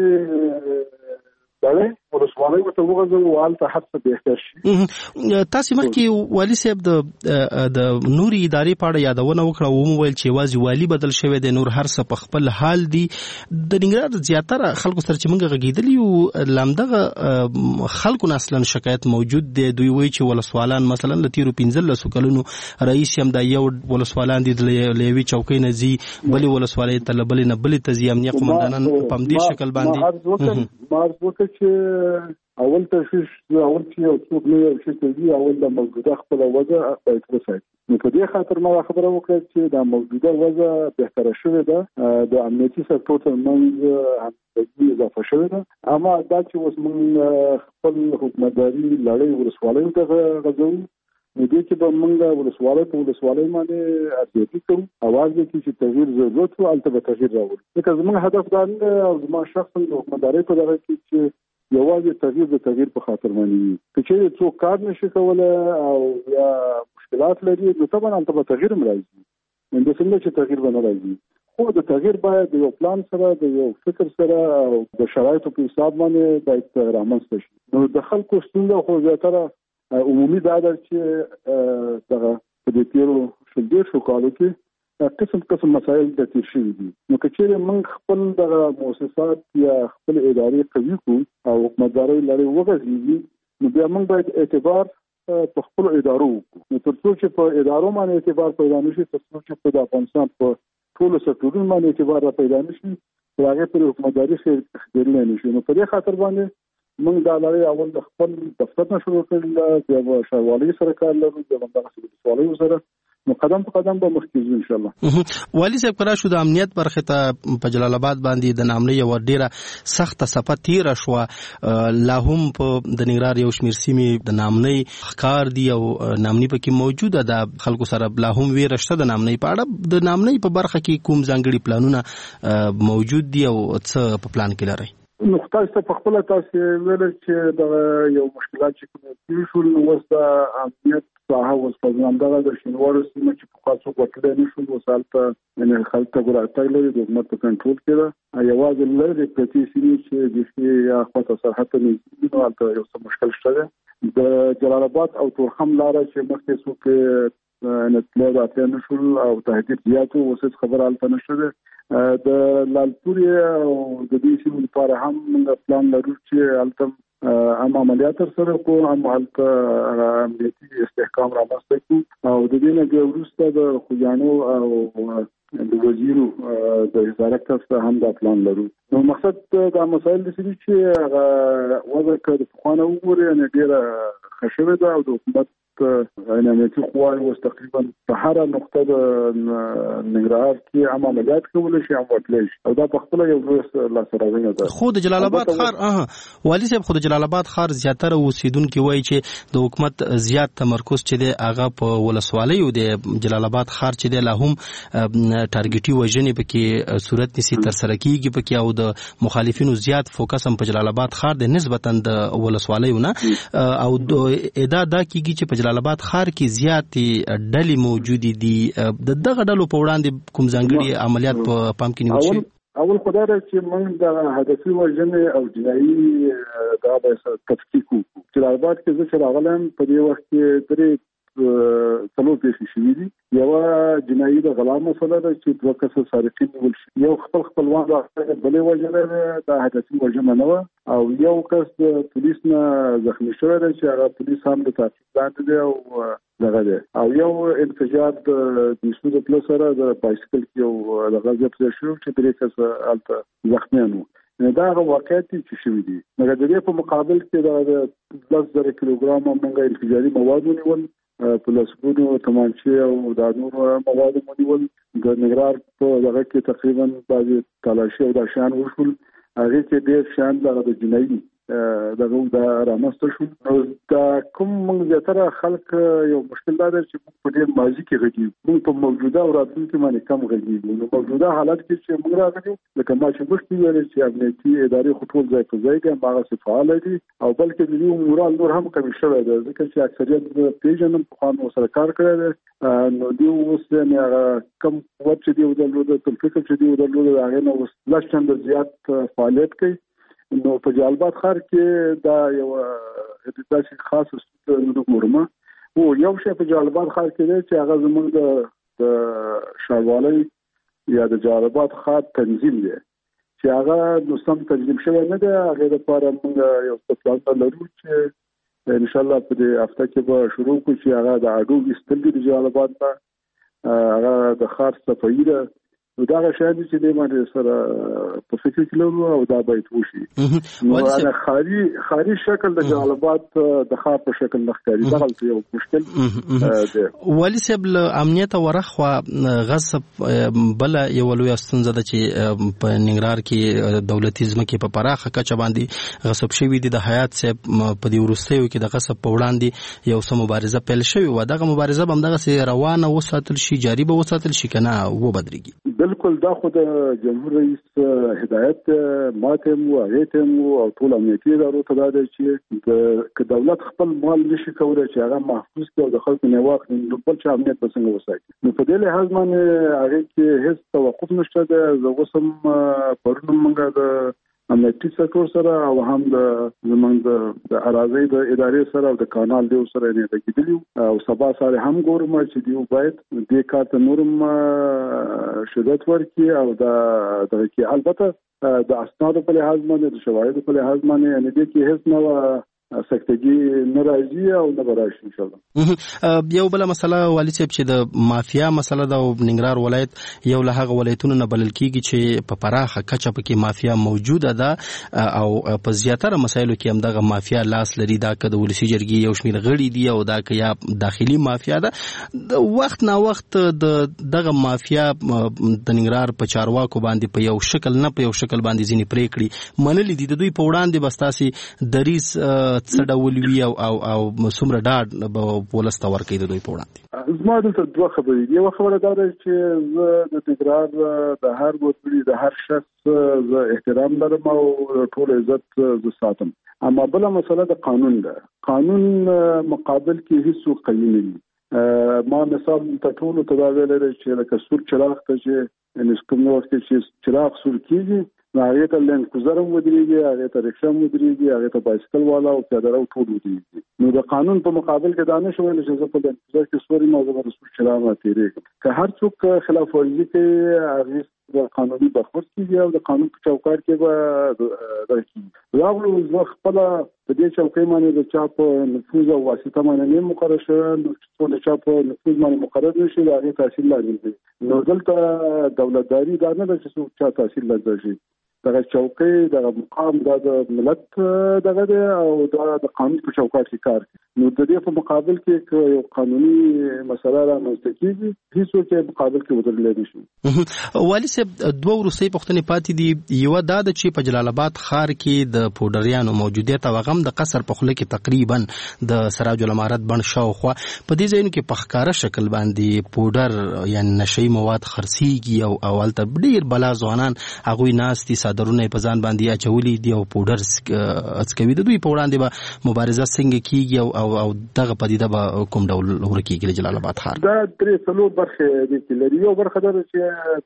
دغه ولسوالۍ ته وګورئ او هلته هر څه بهتر شي. تاسو مخکې والي صاحب د نوري ادارې په اړه یادونه وکړه او مویل چې واځي والی بدل شوی دی نور هر څه په خپل حال دي. د ننګرهار زیاتره خلکو سره چې موږ غږیدلی یو لامدغه خلکو نه اصلا شکایت موجود دی. دوی وایي چې ولسوالان مثلا له تیرو 15 کلونو رئیس هم د یو ولسوالان دي د لوي چوکۍ نه زی بلې ولسوالۍ ته بلې نه بلې ته زی امنیه قومندانان په دې شکل باندې چې اول تشویش اول چې یو څوک نه یو شي کوي اول د موجوده خپل وضع باید وساتي. نو په دې خاطر ما خبره وکړه چې د موجوده وضع بهتره شوې ده د امنیتي سکتور ترمنځ همغږي اضافه شوې ده. اما دا چې اوس موږ خپل حکومتداري لړۍ ولسوالۍ ته غځوو نو دې کې به موږ ولسوالۍ په ولسوالۍ باندې ارزیابي کوو اواز کې چې تغییر ضرورت و البته به تغییر راوړو. ځکه زموږ هدف دا نه او زما شخصا د حکومتداري په دغه کې چې یوازې تغییر د تغییر په خاطر باندې چې څوک کار نشي کولای او یا مشکلات لري نو طبعا البته به تغییر راځي. نو څنګه چې تغییر به نه راځي خو د تغییر باید د یو پلان سره د یو فکر سره او د شرایطو په حساب باندې باید رامنځته شي. نو د خلکو ستونزه خو زیاتره عمومي دا ده چې دغه په دې تیرو شل کالو کې قسم مسائل د تیر شوي دي. نو که چیرې موږ خپل دغه مؤسسات یا خپل ادارې قوي کړو او حکومتداري لري وغځېږي نو بیا موږ باید اعتبار په خپل ادارو وکړو. نو تر څو چې په ادارو باندې اعتبار پیدا نشي تر څو چې په افغانستان په ټولو سکتورونو باندې اعتبار پیدا نشي هغه پر حکومتداري خېرل نه شي. نو په دې خاطر باندې موږ دا لري اول د خپل دفتر نه شروع کړل د شاروالۍ سره کار لرو د بندر سره سره نو قدم په قدم به مخکې ځو ان شاء الله. والي صاحب کرا شو د امنیت برخه ته په جلال آباد باندې د نامنۍ یو ډیره سخت صفه تیر شو لا هم په د ننګرهار یو شمیر سیمې د نامنۍ ښکار دی او نامنۍ پکې موجوده د خلکو سره لا هم ویرشته د نامنۍ په اړه د نامنۍ په برخه کې کوم ځانګړي پلانونه موجود دي او څه په پلان کې لري؟ نقطه ست په خپل تاسو ویل چې د یو مشکلات چې کوم شول وسته امنیت ساحه اوس په ځان دغه د شینوار سیمه چې په خاصو وکړه نشو وسالته ان خلک ګرځي لري د حکومت په کنټرول کې ده یوازې لري پرتی سیمه چې د شي یا خاصه سرحد نه نو البته یو څه مشکل شته د جلال آباد او تورخم لاره چې مخکې سو کې نتلو راته نشول او تهدید زیاتو وسه خبر البته نشته د لالپور او د دې سیمې لپاره هم موږ پلان لرو چې البته هم عملیات سره کو هم امنیتي استحکام رامنځته کو او د دې نه وروسته د خوجانو او د وزیرو د وزارت څخه هم دا پلان لرو. نو مقصد دا مسایل دي چې وضع کړي په خوانه وګوري ان ډیره خشوه ده او د حکومت امنیتي قواوې اوس تقریبا په هر نقطه د ننګرهار کې هم عملیات کولی شي هم وتلی شي او دا په خپله یو لویه لاسته راوړنه ده. خو د جلال آباد ښار والي صاحب خو د جلال آباد ښار زیاتره اوسیدونکي وایي چې د حکومت زیات تمرکز چې دی هغه په ولسوالیو د جلال آباد ښار چې دی لا هم ټارګټي وژنې پکې صورت نیسي ترسره کیږي پکې او د مخالفینو زیات فوکس هم په جلال آباد ښار دی نسبتا د ولسوالیو نه او دا کیږي چې په جلال آباد ښار کې زیاتې ډلې موجودې دي د دغه ډلو په وړاندې کوم ځانګړي عملیات په پام کې نیول شوي؟ اول خدای را چې موږ د هدفي وژنې او جنایي دا به تفکیک وکړو. جلال آباد کې زه چې راغلم په دې وخت کې درې څلور پیښې شوې دي. یو جنایي د غلا مسله ده چې دوه کسه سارقین نیول شي. یو خپلوان بلې وژنه د هدفي وژنه نه وه او یو کس د پولیس نه زخمي شوی دی چې هغه پولیس هم د تعقیب لاندې دی او دغه دی او یو انفجار د سود پلس سره د بایسکل کې یو دغه ځای پرې شو چې درې کسه هلته زخمیان وو. دا هغه واقعیت دي چې شوي دي. مګر د دې په مقابل کې د 10,000 کیلوګرامه موږ انفجاري مواد ونیول، په لسګونو تمانچې او د نورو موادو ونیول. د ننګرهار په دغه کې تقریبا بعضې تالاشي او دا شیان وشول. هغې کې ډېر شیان دغه د جنایي دغه رامنځته شول. نو دا کوم موږ زیاتره خلک یو مشکل دا دی چې موږ په ډېر ماضي کې غږیږو، موږ په موجوده او راتلونکي باندې کم غږیږو. نو موجوده حالت کې چې موږ راغلي لکه ما چې مخکې ویلې چې امنیتي ادارې خو ټول ځای په ځای دي، هماغسې فعاله دي او بلکې د دوی مورال نور هم کمې شوی دی ځکه چې اکثریت پېژنم پخوا مو سره کار کړی دی. نو دوی اوس یعنې هغه کم قوت چې دوی ودرلوده، تلفکر چې دوی ودرلوده د هغې نه اوس لس چنده زیات فعالیت کوي. نو په جلالباد ښار کې دا یو داسې خاصه ستونزه ګورمه. یو شی په جلالباد ښار کې دی چې هغه زموږ د ښاروالۍ یا د جلالباد ښار تنظیم دی چې هغه نو سم تنظیم شوی نه دی. هغې دپاره موږ یو څه پلانونه لرو چې انشاءالله په دې هفته کې به شروع کړو چې هغه د اډو ایستل دي د جلالباد نه، هغه د ښار صفایي ده. نو دا هغه شیان دي چې دې باندې سره په فکر کې لرو او دا باید وشي. نو هغه ښاري شکل د جلالباد د ښار په شکل نه ښکاري. دغلته یو مشکل دی. والي صاحب له امنیت ورخوا غصب بله یوه لویه ستونزه ده چې په ننګرهار کې دولتي ځمکې په پراخه کچه باندې غصب شوي دي. د حیات صاحب په دې وروستیو کې د غصب په وړاندې یو څه مبارزه پیل شوې وه. دغه مبارزه به همدغسې روانه وساتل شي، جاري به وساتل شي که نه وبدرېږي؟ بالکل دا خو د جمهور رئیس هدایت ماته مو هغه ته مو او ټول امنیتي ادارو ته دا دی چې که دولت خپل مال نشي کولای چې هغه محفوظ کړي او د خلکو نه واخلي، نو بل چې امنیت به څنګه وساتي؟ نو په دې لحاظ باندې هغه کې هیڅ توقف نشته دی. زه اوس هم پرون موږ د امنیتي سکتور سره او هم زموږ د اراضۍ د ادارې سره او د کانال دیو سره نه لګیدلی او سبا سره هم ګورم چې دیو باید دې کار ته نورم شدت ورکړي او دغه کې البته د اسنادو په لحاظ باندې د شواهدو په لحاظ باندې یعنې دې کې هیڅ نه سکتګي نه راځي او نه به راشي انشاءالله. یو بله مسله والي صاحب چې د مافیا مسله ده او ننګرهار ولایت یو له هغه ولایتونو نه بلل کېږي چې په پراخه کچه پکې مافیا موجوده ده او په زیاتره مسایلو کې هم دغه مافیا لاس لري. دا که د ولسي جرګې یو شمېر غړي دي او دا که یا داخلي مافیا ده. وخت نا وخت دغه مافیا د ننګرهار په چارواکو باندې په یو شکل نه په یو شکل باندې ځینې پرېکړې منلي دي. د دوی په وړاندې به ستاسې دریځ څه ډول وي او څومره ډاډ به ولس ته ورکوي د دوی په وړاندې؟ زما دلته دوه خبرې دي. یوه خبره دا ده چې زه د ننګرهار د هر وګړي د هر شخص زه احترام لرم او ټول عزت زه ساتم. اما بله مسله د قانون ده. قانون مقابل کې هیڅوک قوي نه دي. ما مثال ته ټولو ته دا ویلی چې لکه سور چراغ ته چې کوم وخت چې چراغ سور کېږي نو هغې ته لینډ کروزر هم ودرېږي، هغې ته رکشه هم ودرېږي، هغې ته بایسکل والا او پیاده رو ټول ودرېږي. نو د قانون په مقابل کې دا نه شو ویلی چې زه په لینډ کروزر کې سور یم او زه به د سور چراغ نه تېرېږم. که هر څوک خلاف ورزي کوي هغې قانوني برخورد کېږي او د قانون په چوکاټ کې به دغه کېږي. راغلو زه خپله په دې چوکۍ باندې د چا په نفوذ او واسطه باندې نه مقرر شوی، نو څو د چا په نفوذ باندې مقرر نه شي د هغې تحصیل لازم دی. نو دلته دولتداري دا نه ده چې څوک چا تحصیل لازم شي. دغه چوکۍ دغه مقام دا د ملت دغه دی او دا د قانون په چوکاټ کې کار کوي. نو د دې په مقابل کې یو قانوني مسله رامنځته کېږي هیڅوک یې مقابل کې ودرېدلی نه شي. والي صاحب دوه وروستۍ پوښتنې پاتې دي. یوه دا ده چې په جلال آباد ښار کې د پوډریانو موجودیت او هغه هم د قصر په خوله کې تقریبا د سراج العمارت بڼ شاوخوا په دې ځایونو کې په ښکاره شکل باندې پوډر یعنې نشهیي مواد خرڅېږي او هلته ډېر بلا ځوانان هغوی ناست دي، صادرونه یې په ځان باندې اچولي دي او پوډر څکوي. د دوی په وړاندې به مبارزه څنګه کېږي او دغه پدیده به کوم ډول ورکېږي د جلال آباد ښار؟ دا درې څلور برخې دي چې لري. یو برخه دا ده چې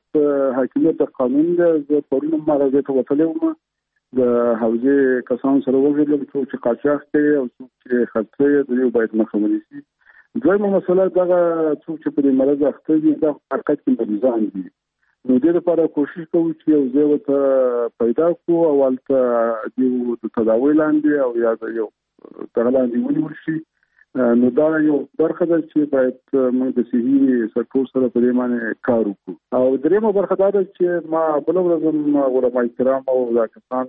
حاکمیت د قانون ده. زه پرون هم هغه ځای ته وتلی وم، د حوزې کسانو سره وغږېدلم څوک چې قاچاق کوي او څوک چې خرڅوي د یو باید مخه ونیسي. دویمه مسله دغه څوک چې په دې مرض اخته دي دا حقیقت کې مریضان دي، نو دې لپاره کوشش کوو چې یو ځای ورته پیدا کړو او هلته د تداوی لاندې او یا د یو دغه لاندې ونیول شي. نو دا یو برخه ده چې باید موږ د صحي سکتور سره په دې باندې کار وکړو. او دریمه برخه دا ده چې ما بل ورځ علماء کرام او دا کسان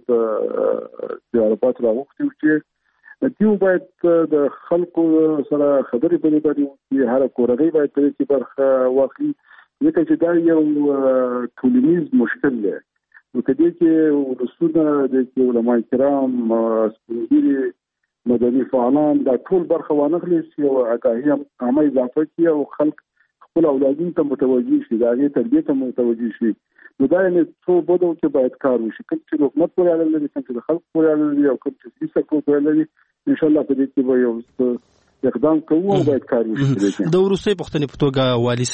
د عربات راوښتي چې دیو باید د خلکو سره خبرې په دې باندې وکړي، هر کورنۍ باید په دې کې برخه واخلي، ځکه چې دا یو ټولنیز مشکل دی. نو که دې کې ولسونه د علماء کرام سپینږیري مدني فعالان دا ټول برخه وانخلي چې یو آگاهي عامه اضافه کړي او خلک خپل اولادین ته متوجي شي، د هغې تربیې ته متوجي شي. نو دا یعنې څو بدو کې باید کار وشي، کوم چې د حکومت پورې اړه لري، کوم چې د خلکو پورې اړه لري او کوم چې صحي سکتور پورې لري. انشاءالله په دې کې به یو اقدام کوو او باید کار وشي. د وروستۍ پوښتنې په توګه والي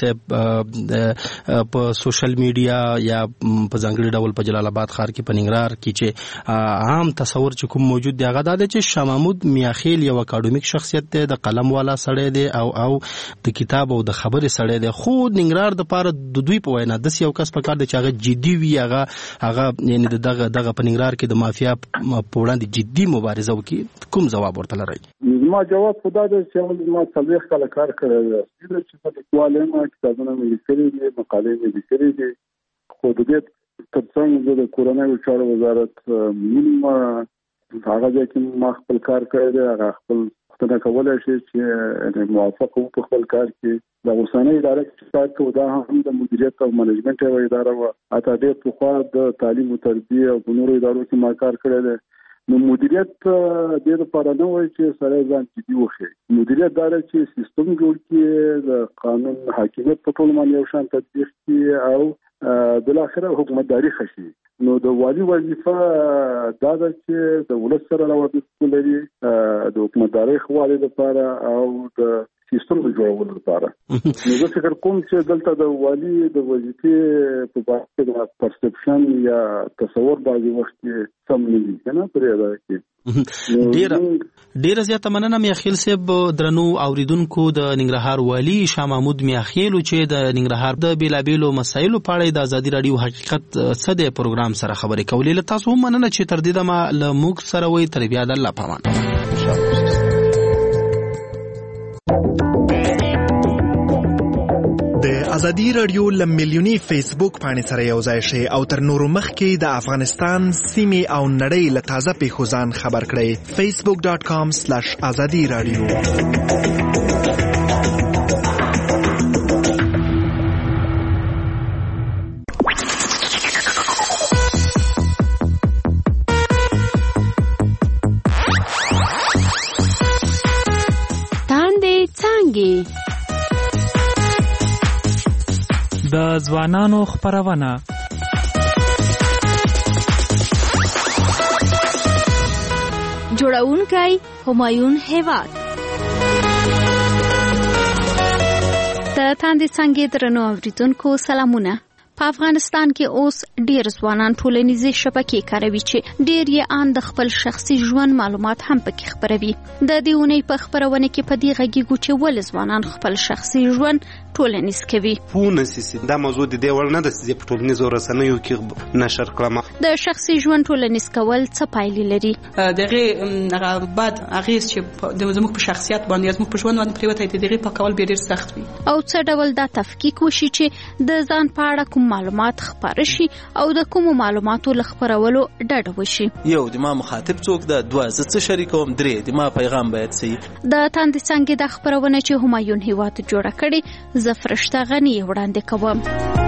صاحب په سوشل میډیا یا په ځانګړي ډول په جلال آباد ښار کې په ننګرهار کې چې عام تصور چې کوم موجود دی هغه دا دی چې شاه محمود میاخیل یو اکاډمیک شخصیت دی، د قلم والا سړی دی او د کتاب او د خبرې سړی دی، خو ننګرهار دپاره د دوی په وینا داسې یو کس پکار دی چې هغه جدي وي، هغه یعنې دغه په ننګرهار کې د مافیا په وړاندې جدي مبارزه وکړي. کوم ځواب ورته لرئ؟ ما جواب خدا ده چې ما 40 کاله کار کړی دی، چې لیکوال یم، کتابونه مې لیکلي دي، مقالې مې لیکلي دي، خو د دې تر څنګ زه د کورنیو چارو وزارت هغه ځای کې ما خپل کار کړی دی، هغه خپل پوښتنه کولی شي چې موافق وو په خپل کار کې. د اوسنۍ اداره چې کار کوو دا هم د مدیریت او منیجمنټ یوه اداره وه، حتی ډېر پخوا د تعلیم و تربیې او په نورو ادارو کې ما کار کړی دی. نو مدیریت دې لپاره نه وایي چې سړی ځان جدي وښيي، مدیریت دا دی چې سیستم جوړ کړي، د قانون حاکمیت په ټول باندې یو شان تطبیق کړي او بالاخره حکومتداري ښه شي. نو د والي وظیفه دا ده چې د ولس سره روابط ولري، د حکومتدارۍ ښه والي لپاره او د سیستم د جوړولو لپاره. نو زه فکر کوم چې دلته د والي د وظیفې په باره کې د پرسپشن یا تصور بعضې وخت کې سم نه وي که نه پرې ادا کړي. ډیره زیاته مننه میاخیل صاحب. درنو اوریدونکو، د ننګرهار والي شاه محمود میاخیل چې د ننګرهار د بیلابیلو مسایلو په اړه د ازادي راډیو حقیقت څه د پروګرام سره خبرې کولې. له تاسو هم مننه چې تر دې دمه له موږ سره وئ. تر بیا د الله په امان. د ازادي راډیو لملیونی فیسبوک باندې سره یو ځای شي او تر نورو مخکې د افغانستان سیمې او نړۍ له تازه پیښو ځان خبر کړئ. facebook.com/azadi radio. تاندې څانګې د ځوانانو خپرونه. جوړونکی همایون هیواد. د تاندې څانګې درنو اوریدونکو سلامونه. په افغانستان کې اوس ډیر ځوانان ټولنیزې شبکې کاروي چې ډیر یې ان د خپل شخصي ژوند معلومات هم پکې خپروي. د دې اونۍ په خبرونه کې په دې غږیږو چې ولې ځوانان خپل شخصي ژوند ټولنیز کوي. پونسي دا موضوع د دې ول نه د چې په ټولنیزو رسنیو کې نشر کړم. د شخصي ژوند ټولنیز کول څه پایلې لري؟ دغه بعد اغیز چې د زموږ په شخصیت باندې زموږ په ژوند باندې پریوته دغه په کول ډیر سخت وي. او څه ډول دا تفکیک وشي چې د ځان په اړه کوم معلومات خپاره شي او د کوم معلوماتو لخبرولو ډډه وشي. یو د ما مخاطب څوک د دوه څه شریکوم، درې د ما پیغام باید سي. د تاندې څنګه د خبرونه چې همایون هیواد جوړه کړي زه فرشته غنی وړاندې کوم.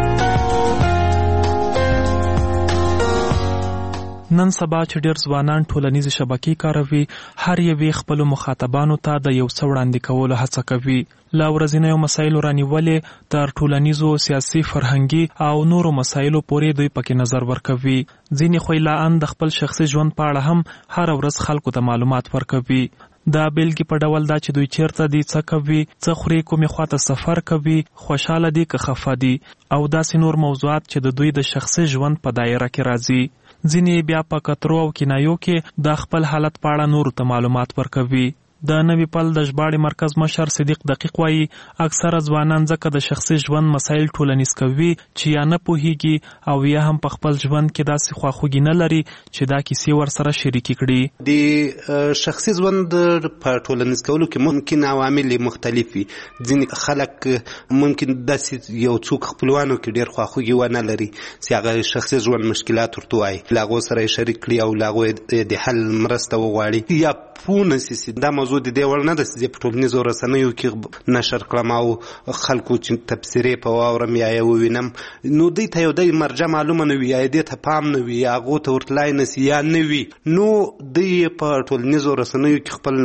نن سبا چې ډیر ځوانان ټولنیزې شبکې کاروي، هر یوې خپل مخاطبانو ته د یو څه وړاندې کولو هڅه کوي. له ورځنیو مسایلو رانیولې تر ټولنیزو، سیاسي، فرهنګي او نورو مسایلو پورې دوی پکې نظر ورکوي. ځینې خو لا ان د خپل شخصي ژوند په اړه هم هر ورځ خلکو ته معلومات ورکوي. دا بیلګې په ډول دا چې دوی چیرته دي، څه کوي، څه خوري، کومې خواته سفر کوي، خوشحاله دي که خفه دي، او داسې نور موضوعات چې د دوی د شخصي ژوند په دایره کې راځي. ځینې بیا په کترو او کنایو کې د خپل حالت په اړه نورو ته معلومات ورکوي. د نوي پل د ژباړې مرکز مشر صدیق دقیق وایي اکثره ځوانان ځکه د شخصي ژوند مسایل ټولنیز کوي چې یا نه پوهیږي او یا هم په خپل ژوند کې داسې خواخوږي نه لري چې دا کیسې ورسره شریکې کړي. د شخصي ژوند په ټولنیز کولو کې ممکن عوامل مختلف وي. ځینې خلک ممکن داسې یو څوک خپلوانو کې ډېر خواخوږي ونه لري چې هغه شخصي ژوند مشکلات ورته وایي، له هغو سره یې شریک کړي او له هغو د حل مرسته وغواړي، یا پوه نه سي دا موضوع د دې وړ نه ده چې په ټولنیزو رسنیو کې نشر کړم او خلکو چې تبصرې په واورم یا یې ووینم، نو دوی ته یو د مرجع معلومه نه وي، یا دې ته پام نه وي، یا هغو ته ورتلای نه سي یا نه وي، نو دوی په ټولنیزو رسنیو کې خپل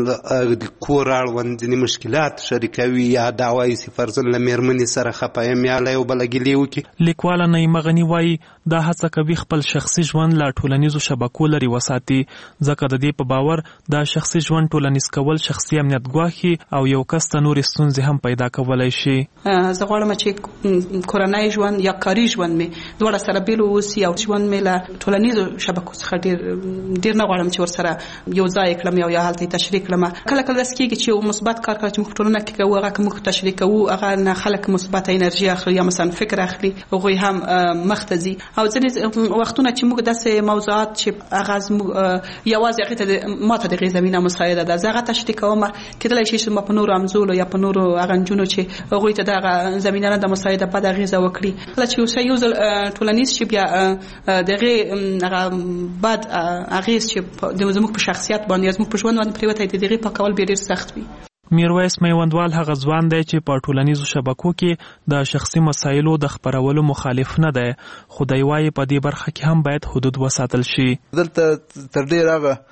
کور اړوند ځینې مشکلات شریکوي، یا دا وایي چې فرضاً له مېرمنې سره خفه یم یا له یو بله ګیلې وکړي. لیکواله نعیمه غني وایي دا هڅه کوي خپل شخصي ژوند له ټولنیزو شبکو لرې وساتي، ځکه د دې په باور دا شخصي ژوند ټولنیز کول شخصي امنیت ګواښي او یو کس ته نورې ستونزې هم پیدا کولی شي. زه غواړم چې کورنۍ ژوند یا کاري ژوند مې دواړه سره بیل واوسي او ژوند مې له ټولنیزو شبکو څخه ډېر نه غواړم چې ورسره یو ځای کړم یا هلته یې تشریح کړم. کله کله داسې کېږي چې یو مثبت کار کله چې موږ ټولنه کې کوو هغه که موږ تشریح کوو هغه نه خلک مثبت انرژي اخلي یا مثلا فکر اخلي، هغوی هم مخ ته ځي. او ځینې وختونه چې موږ داسې موضوعات چې هغه زموږ یوازې هغې ته ما ته د هغې زمینه مساعده ده، زه هغه تشریح کوم، کېدلی شي چې ما په نورو همزولو یا په نورو هغه نجونو چې هغوی ته دغه زمینه نه ده مساعده بد اغېزه وکړي. کله چې یو ځل ټولنیز شي بیا د هغې هغه بد اغېز چې زموږ په شخصیت باندې یا زموږ په ژوند باندې پرېوتی د هغې پاکول بیا ډېر سخت وي. میرویس میوندوال هغه ځوان دی چې په ټولنیزو شبکو کې د شخصي مسایلو د خپرولو مخالف نه دی، خو دی وایي په دې برخه کې هم باید حدود وساتل شي. دلته تر ډېر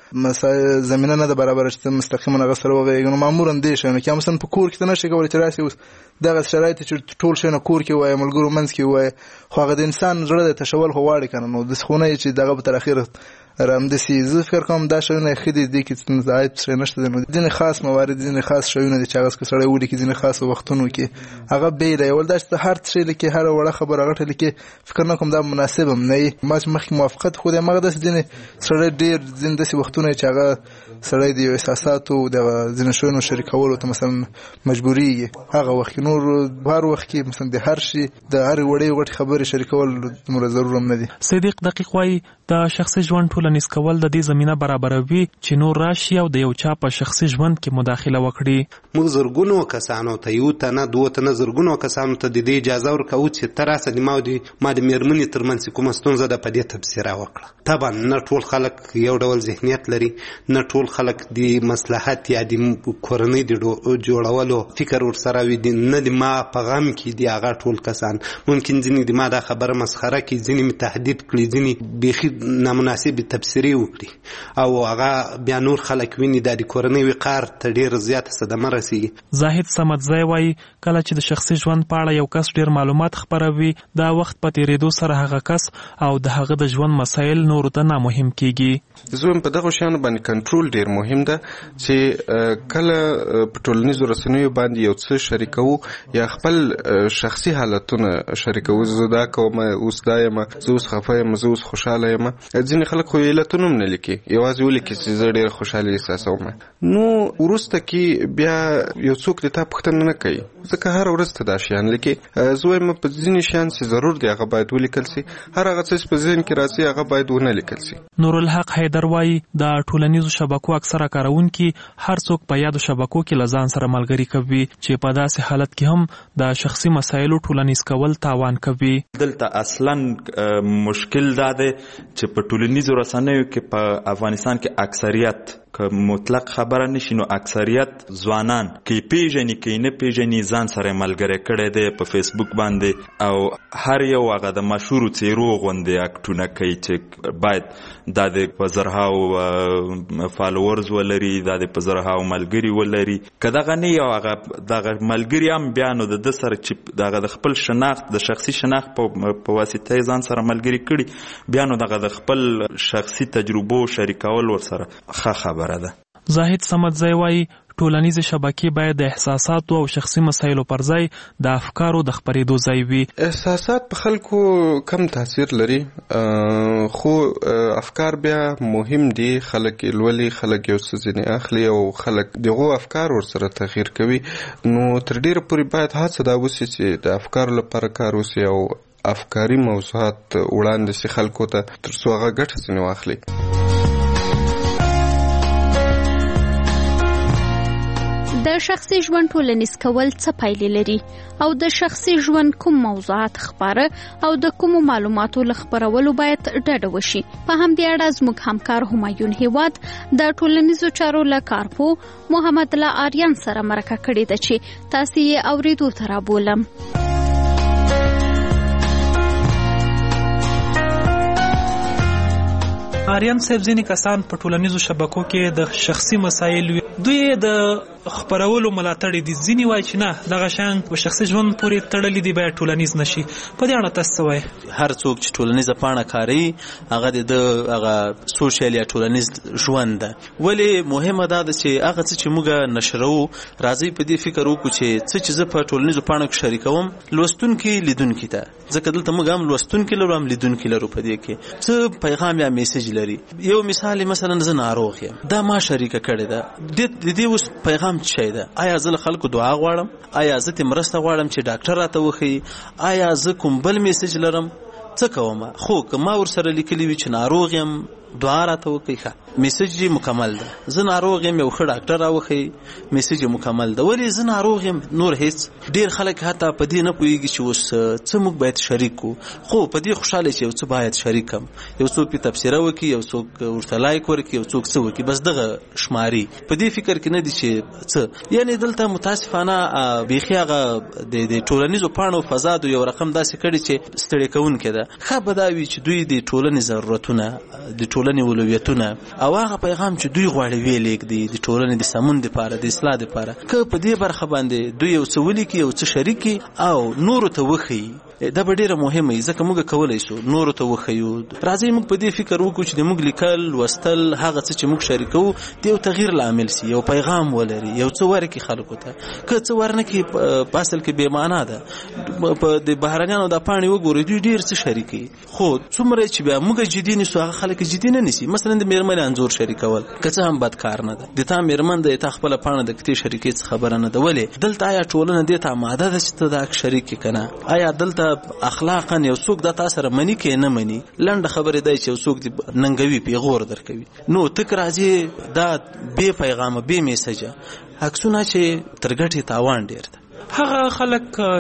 هغه زمینه نه ده برابره چې مستقیما هغه سره وغږېږي، نو معمولا دې شیانو کې مثلا په کور کې ته نشي کولی چې راسې اوس دغه شرایط چې ټول شیونه کور کې وایي ملګرو منځ کې وایي، خو هغه د انسان زړه د تشول خو غواړي که نه، نو داسې خو نه چې دغه به تر اخره رامدسي. زه فکر کوم دا شیونه ښه دي، دې کې عیب شی نشته دی. نو ځینې خاص موارد ځینې خاص شیونه دي چې هغه که سړی ولیکي ځینې خاصو وختونو کې هغه بې دی. ول دا چې هر څه لیکي، هره وړه خبره غټه لیکي، فکر نه کوم دا مناسب هم نه وي. ما چې مخکې موافقت خو دی همغه داسې ځینې سړی ډېر ځینې داسې وختونه چې هغه سړی د یو احساساتو د ځینې شیونو شریکولو ته مثلا مجبورېږي، هغه وخت کې نور هر وخت کې مثلا د هر شي د هرې وړې غټې خبرې شریکول دومره ضرور هم نه دي. صدیق دقیق وایي د شخصي ژوند ټولنیز کول د دې زمینه برابروي چې نور راشي او د یو چا په شخصي ژوند کې مداخله وکړي. موږ زرګونو کسانو ته، یو تنه دوه تنه زرګونو کسانو ته د دې اجازه ورکوو چې ته راسه د ما د مېرمنې ترمنځ کومه ستونزه ده په دې تبصره وکړه. طبعا نه ټول خلک یو ډول ذهنیت لري، نه ټول خلک د مصلحت یا د کورنۍ د جوړولو فکر ورسره وي، نه د ما په غم کې دي هغه ټول کسان. ممکن ځینې د ما دا خبره مسخره کړي، ځینې مې تهدید کړي، ځینې بیخي نامناسب تبصرې وکړي او هغه بیا نور خلک ویني دا د کورنۍ وقار ته ډېر زیاته صدمه رسېږي. زاهد صمدزی وایي کله چې د شخصي ژوند په اړه یو کس ډېر معلومات خپروي، دا وخت په تېرېدو سره هغه کس او د هغه د ژوند مسایل نورو ته نامهم کېږي. زه په دغو شیانو باندې کنټرول ډېر مهم ده چې کله په ټولنیزو رسنیو باندې یو څه شریکوو یا خپل شخصي حالتونه شریکوو، زه دا کوم، اوس دا یم، زه اوس خفه یم، زه اوس خوشحاله یم. ځینې خلک خو علتونه هم نه لیکي، یوازې ولیکي چې زه ډېر خوشحالي احساسوم. نو وروسته کې بیا یو څوک د تا پوښتنه نه کوي، ځکه هر ورځ ته دا شیان لیکي. زه وایم په ځینې شیان چې ضرور دی هغه باید ولیکل سي، هر هغه څه چې په ذهن کې راځي هغه باید ونه لیکل سي. نورالحق حیدر وایي د ټولنیزو شبکو اکثره کاروونکي هر څوک په یادو شبکو کې له ځان سره ملګري کوي چې په داسې حالت کې هم د شخصي مسایلو ټولنیز کول تاوان کوي. دلته اصلا مشکل دا دی چې په ټولنیزو رسنیو کې په افغانستان کې اکثریت که مطلق خبره نشي نو اکثریت ځوانان کې پیژني کې نه پیژني ځان سره ملګری کړی دی په فیسبوک باندې او هر یو هغه د مشهورو څیرو غوندې اکټونه کوي چې باید دا د په زرهاو فالوورز ولري، دا د په زرهاو ملګري ولري. که دغه نه یو هغه دغه ملګري هم بیا نو د ده سره چې دغه د خپل شناخت د شخصي شناخت په واسطه یې ځان سره ملګري کړي، بیا نو دغه د خپل شخصي تجربو شریکول ورسره ښه خبره ده. زاهد صمدزی وایي ټولنیز شبکې باید د احساساتو او شخصي مسایلو پر ځای د افکارو د خپرېدو ځای وي. احساسات په خلکو کم تاثیر لري، خو افکار بیا مهم دي. خلک لولي، خلک یو څه ځینې اخلي او خلک دغه افکار ورسره تغییر کوي. نو تر ډیره پورې باید هڅه دا وشي چې د افکارو لپاره کار وشي او افکاري موضوعات وړاندې شي خلکو ته، تر څو هغه ګټه ځینې واخلي. د شخصي ژوند ټولنیز کول څه پایلې لري او د شخصي ژوند کوم موضوعات خبره او د کوم معلوماتو لخبرولو باید ډډه وشي. په همدې اړه زموږ همکار همایون هیواد د ټولنیزو چارو له کارپو محمد الله آریان سره مرکه کړې ده چې تاسو یې اوریدو ته رابولم. آریان صاحب، ځینې کسان په ټولنیزو شبکو کې د شخصي مسایل دوی د خبرولو ملاتړ دي، ځینې وایي چې نه دغه شیان په شخصي ژوند پورې تړلي دي، باید ټولنیز نشي. په دې اړه تاسو څه وایي؟ هر څوک چې ټولنیزه پاڼه کاروي هغه د هغه سوشل یا ټولنیز ژوند ده. ولې مهمه ده چې هغه څه چې موږ نشرو راځي په دې فکر وکړو چې څه چې زه په ټولنیزو پاڼو کې شریکوم لوستونکي لیدونکي ته، ځکه دلته موږ هم لوستونکي لرو هم لیدونکي لرو. په دې کې څه پیغام یا میسج لري. یو مثال مثلا زه ناروغ یم، دا ما شریکه کړې ده، د دې اوس پیغام څه شی ده؟ آیا زه له خلکو دعا غواړم؟ آیا زه ته مرسته غواړم چې ډاکټر راته وښیي؟ آیا زه کوم بل میسج لرم؟ څه کوم؟ خو که ما ورسره لیکلی وي چې ناروغ یم دعا راته وکړي، ښه میسج یې مکمل ده. زه ناروغ یم یو ښه ډاکټر راوښیي، میسج یې مکمل ده. ولې زه ناروغ یم نور هیڅ؟ ډېر خلک حتی په دې نه پوهېږي چې اوس څه موږ باید شریک کړو، خو په دې خوشحاله چې یو څه باید شریک کړم. یو څوک پې تبصره وکړي، یو څوک ورته لایک ورکړي، یو څوک څه وکړي، بس دغه شماري. په دې فکر کې نه دي چې څه. یعنې دلته متاسفانه بیخي هغه د ټولنیزو پاڼو فضا یو رقم داسې کړي چې ستړی کوونکی ده. ښه به دا وي چې دوی د ټولنې ضرورتونه، د ټولنې اولویتونه او هغه پیغام چې دوی غواړي ویې لېږدي د ټولنې د سمون دپاره، د اصلاح دپاره، که په دې برخه باندې دوی یو څه ولیکي، یو څه شریک کړي او نورو ته وښیي، دا به ډیره مهمه وي. ځکه موږ کولی شو نورو ته وښیو. راځئ موږ په دې فکر وکړو چې د موږ لیکل لوستل هغه څه چې موږ شریکوو د یو تغییر لامل سي، یو پیغام ولري، یو څه ورکړي خلکو ته. که څه ورنکړي په اصل کې بې معنا ده. د بهرنیانو دا پاڼې وګورئ، دوی ډېر څه شریکوي، خو څومره چې بیا موږ جدي نیسو هغه خلک جدي نه نیسي. مثلا د میرمنې انځور شریکول که څه هم بد کار نه ده، د تا میرمن ده، تا خپله پاڼه د کتې شریکې څه خبره نه ده. ولې دلته آیا ټولنه دې ته آماده ده چې ته دا شریک کړې که نه؟ آیا دلته اخلاقا یو څوک دا تا سره مني که نه مني؟ لنډه خبرې دی چې یو څوک دې ننګوي، پیغور درکوي، نو تک راځي دا بې پیغامه بې میسجه عکسونه چې تر ګټې تاوان ډېر ده. هغه خلک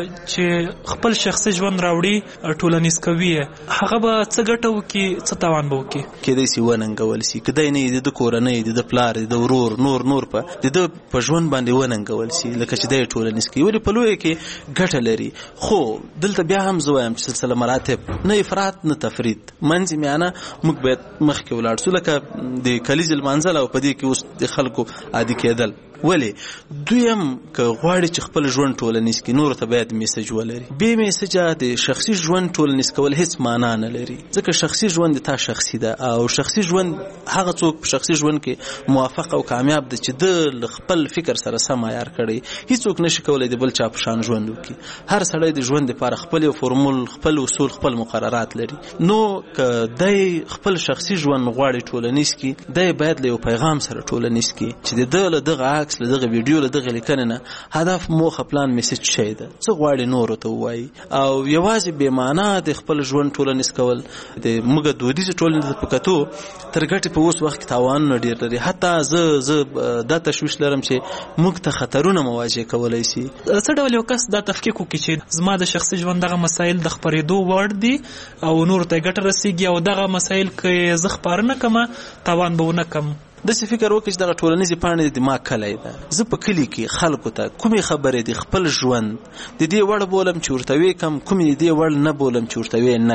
چې خپل شخصي ژوند راوړي ټولنیز کوي، هغه به څه ګټه وکړي، څه تاوان به وکړي؟ کېدای شي وننګول شي، کدی نه د کورنۍ، د پلار، د ورور، نور په د په ژوند باندې وننګول شي، لکه چې د ټولنیز کوي. ولې په لویه کې ګټه لري، خو دلته بیا هم زه وایم چې سلسله مراتب، نه افراط نه تفرید، منځ میانه موږ باید مخکې ولاړ شو، لکه د کلیزې لمانځل او په دې کې اوس د خلکو عادي کېدل. ولی دویم که غواړي چې خپل ژوند ټولنیز کړي نور ته باید میسج ولري. بې میسجه د شخصي ژوند ټولنیز کول هیڅ معنا نه لري، ځکه شخصي ژوند تا شخصي ده او شخصي ژوند هغه څوک په شخصي ژوند کې موافق او کامیاب ده چې د خپل فکر سره سم عیار کړي. هیڅوک نشي کولای د بل چا په شان ژوند وکړي. هر سړی د ژوند لپاره خپل یو فرمول، خپل اصول، خپل مقررات لري. نو که دای خپل شخصي ژوند غواړي ټولنیز کړي، دای باید له یو پیغام سره ټولنیز کړي چې د دغه عکس، له دغه ویډیو، له دغه لیکنې نه هدف، موخه، پلان، میسج شی ده، څه غواړي نورو ته ووایي. او یوازې بې معنا د خپل ژوند ټولنیز کول د موږ دودیزې ټولنې ته په کتو تر ګټې په اوس وخت کې تاوانونه ډېر لري. حتی زه دا تشویش لرم چې موږ ته خطرونه مواجه کولی شي. څه ډول یو کس دا تفکیک وکړي چې زما د شخصي ژوند دغه مسایل د خپرېدو وړ دي او نورو ته ګټه رسېږي او دغه مسایل که زه خپاره نه کړم تاوان به ونه کړم؟ داسې فکر وکړي چې دغه ټولنیزې پاڼې د ما کلی ده، زه په کلي کې خلکو ته کومې خبرې د خپل ژوند د دې وړ بولم چې ورته ویې کړم، کومې د دې وړ نه بولم چې ورته ویې نه کړم.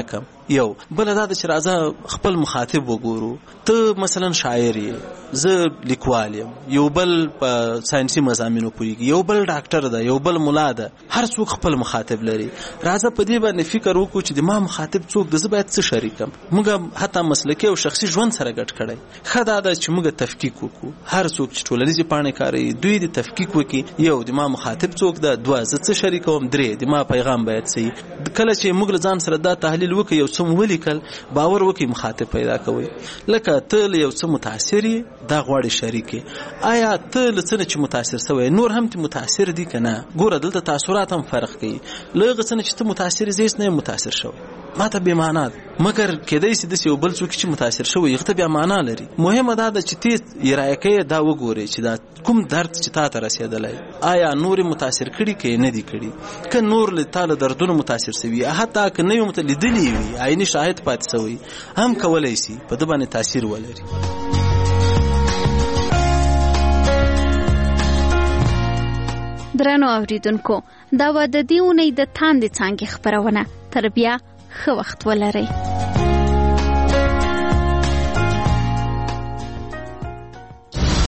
یو بل دا چې راځه خپل مخاطب وګورو. ته مثلا شاعر یې، زه لیکوال یم، یو بل په ساينسي مضامینو پوهیږي، یو بل ډاکټر ده، یو بل ملا ده، هر څوک خپل مخاطب لري. راځه په دې باندې فکر وکړو چې د ما مخاطب څوک د، زه باید څه شریکم. موږ حتی مسلکي او شخصي ژوند سره ګډ کړی. ښه دا ده چې موږ تفکیک وکړو. هر څوک چې ټولنیزې پاڼې کاروي دوی د تفکیک وکړي. یو د ما مخاطب څوک ده، دوه زه څه شریکوم، درې د ما پیغام باید صحیح. کله چې موږ له ځان سره دا تحلیل وکړو، یو څه ولیکل، باور وکړي مخاطب پیدا کوي. لکه ته له یو څه متاثر یې، دا غواړي شریک یې. آیا ته له څه نه چې متاثر شوی نور هم ته متاثر دي که نه؟ ګوره دلته تاثرات هم فرق کوي. له هغه څه نه چې ته متاثر یې، زه نه یم متاثر شوی، ما ته بې معنا ده. مګر کېدای شي داسې یو بل څوک چې متاثر شوی هغه ته بیا معنا لري. مهمه دا ده چې ته یې رایه کوې، دا وګورې چې دا کوم درد چې تا ته رسېدلی، آیا نور یې متاثر کړي که یې نه دي کړي. که نور له تا له دردونو متاثر شوي، حتی که نه یې لیدلي وي، عیني شاهد پاتې شوی، هم کولی شي په ده باندې تاثیر ولري. درنو اوریدونکو، دا و د دې اونۍ د تاندې څانګې خپرونه. تر بیا ښه وخت ولرئ.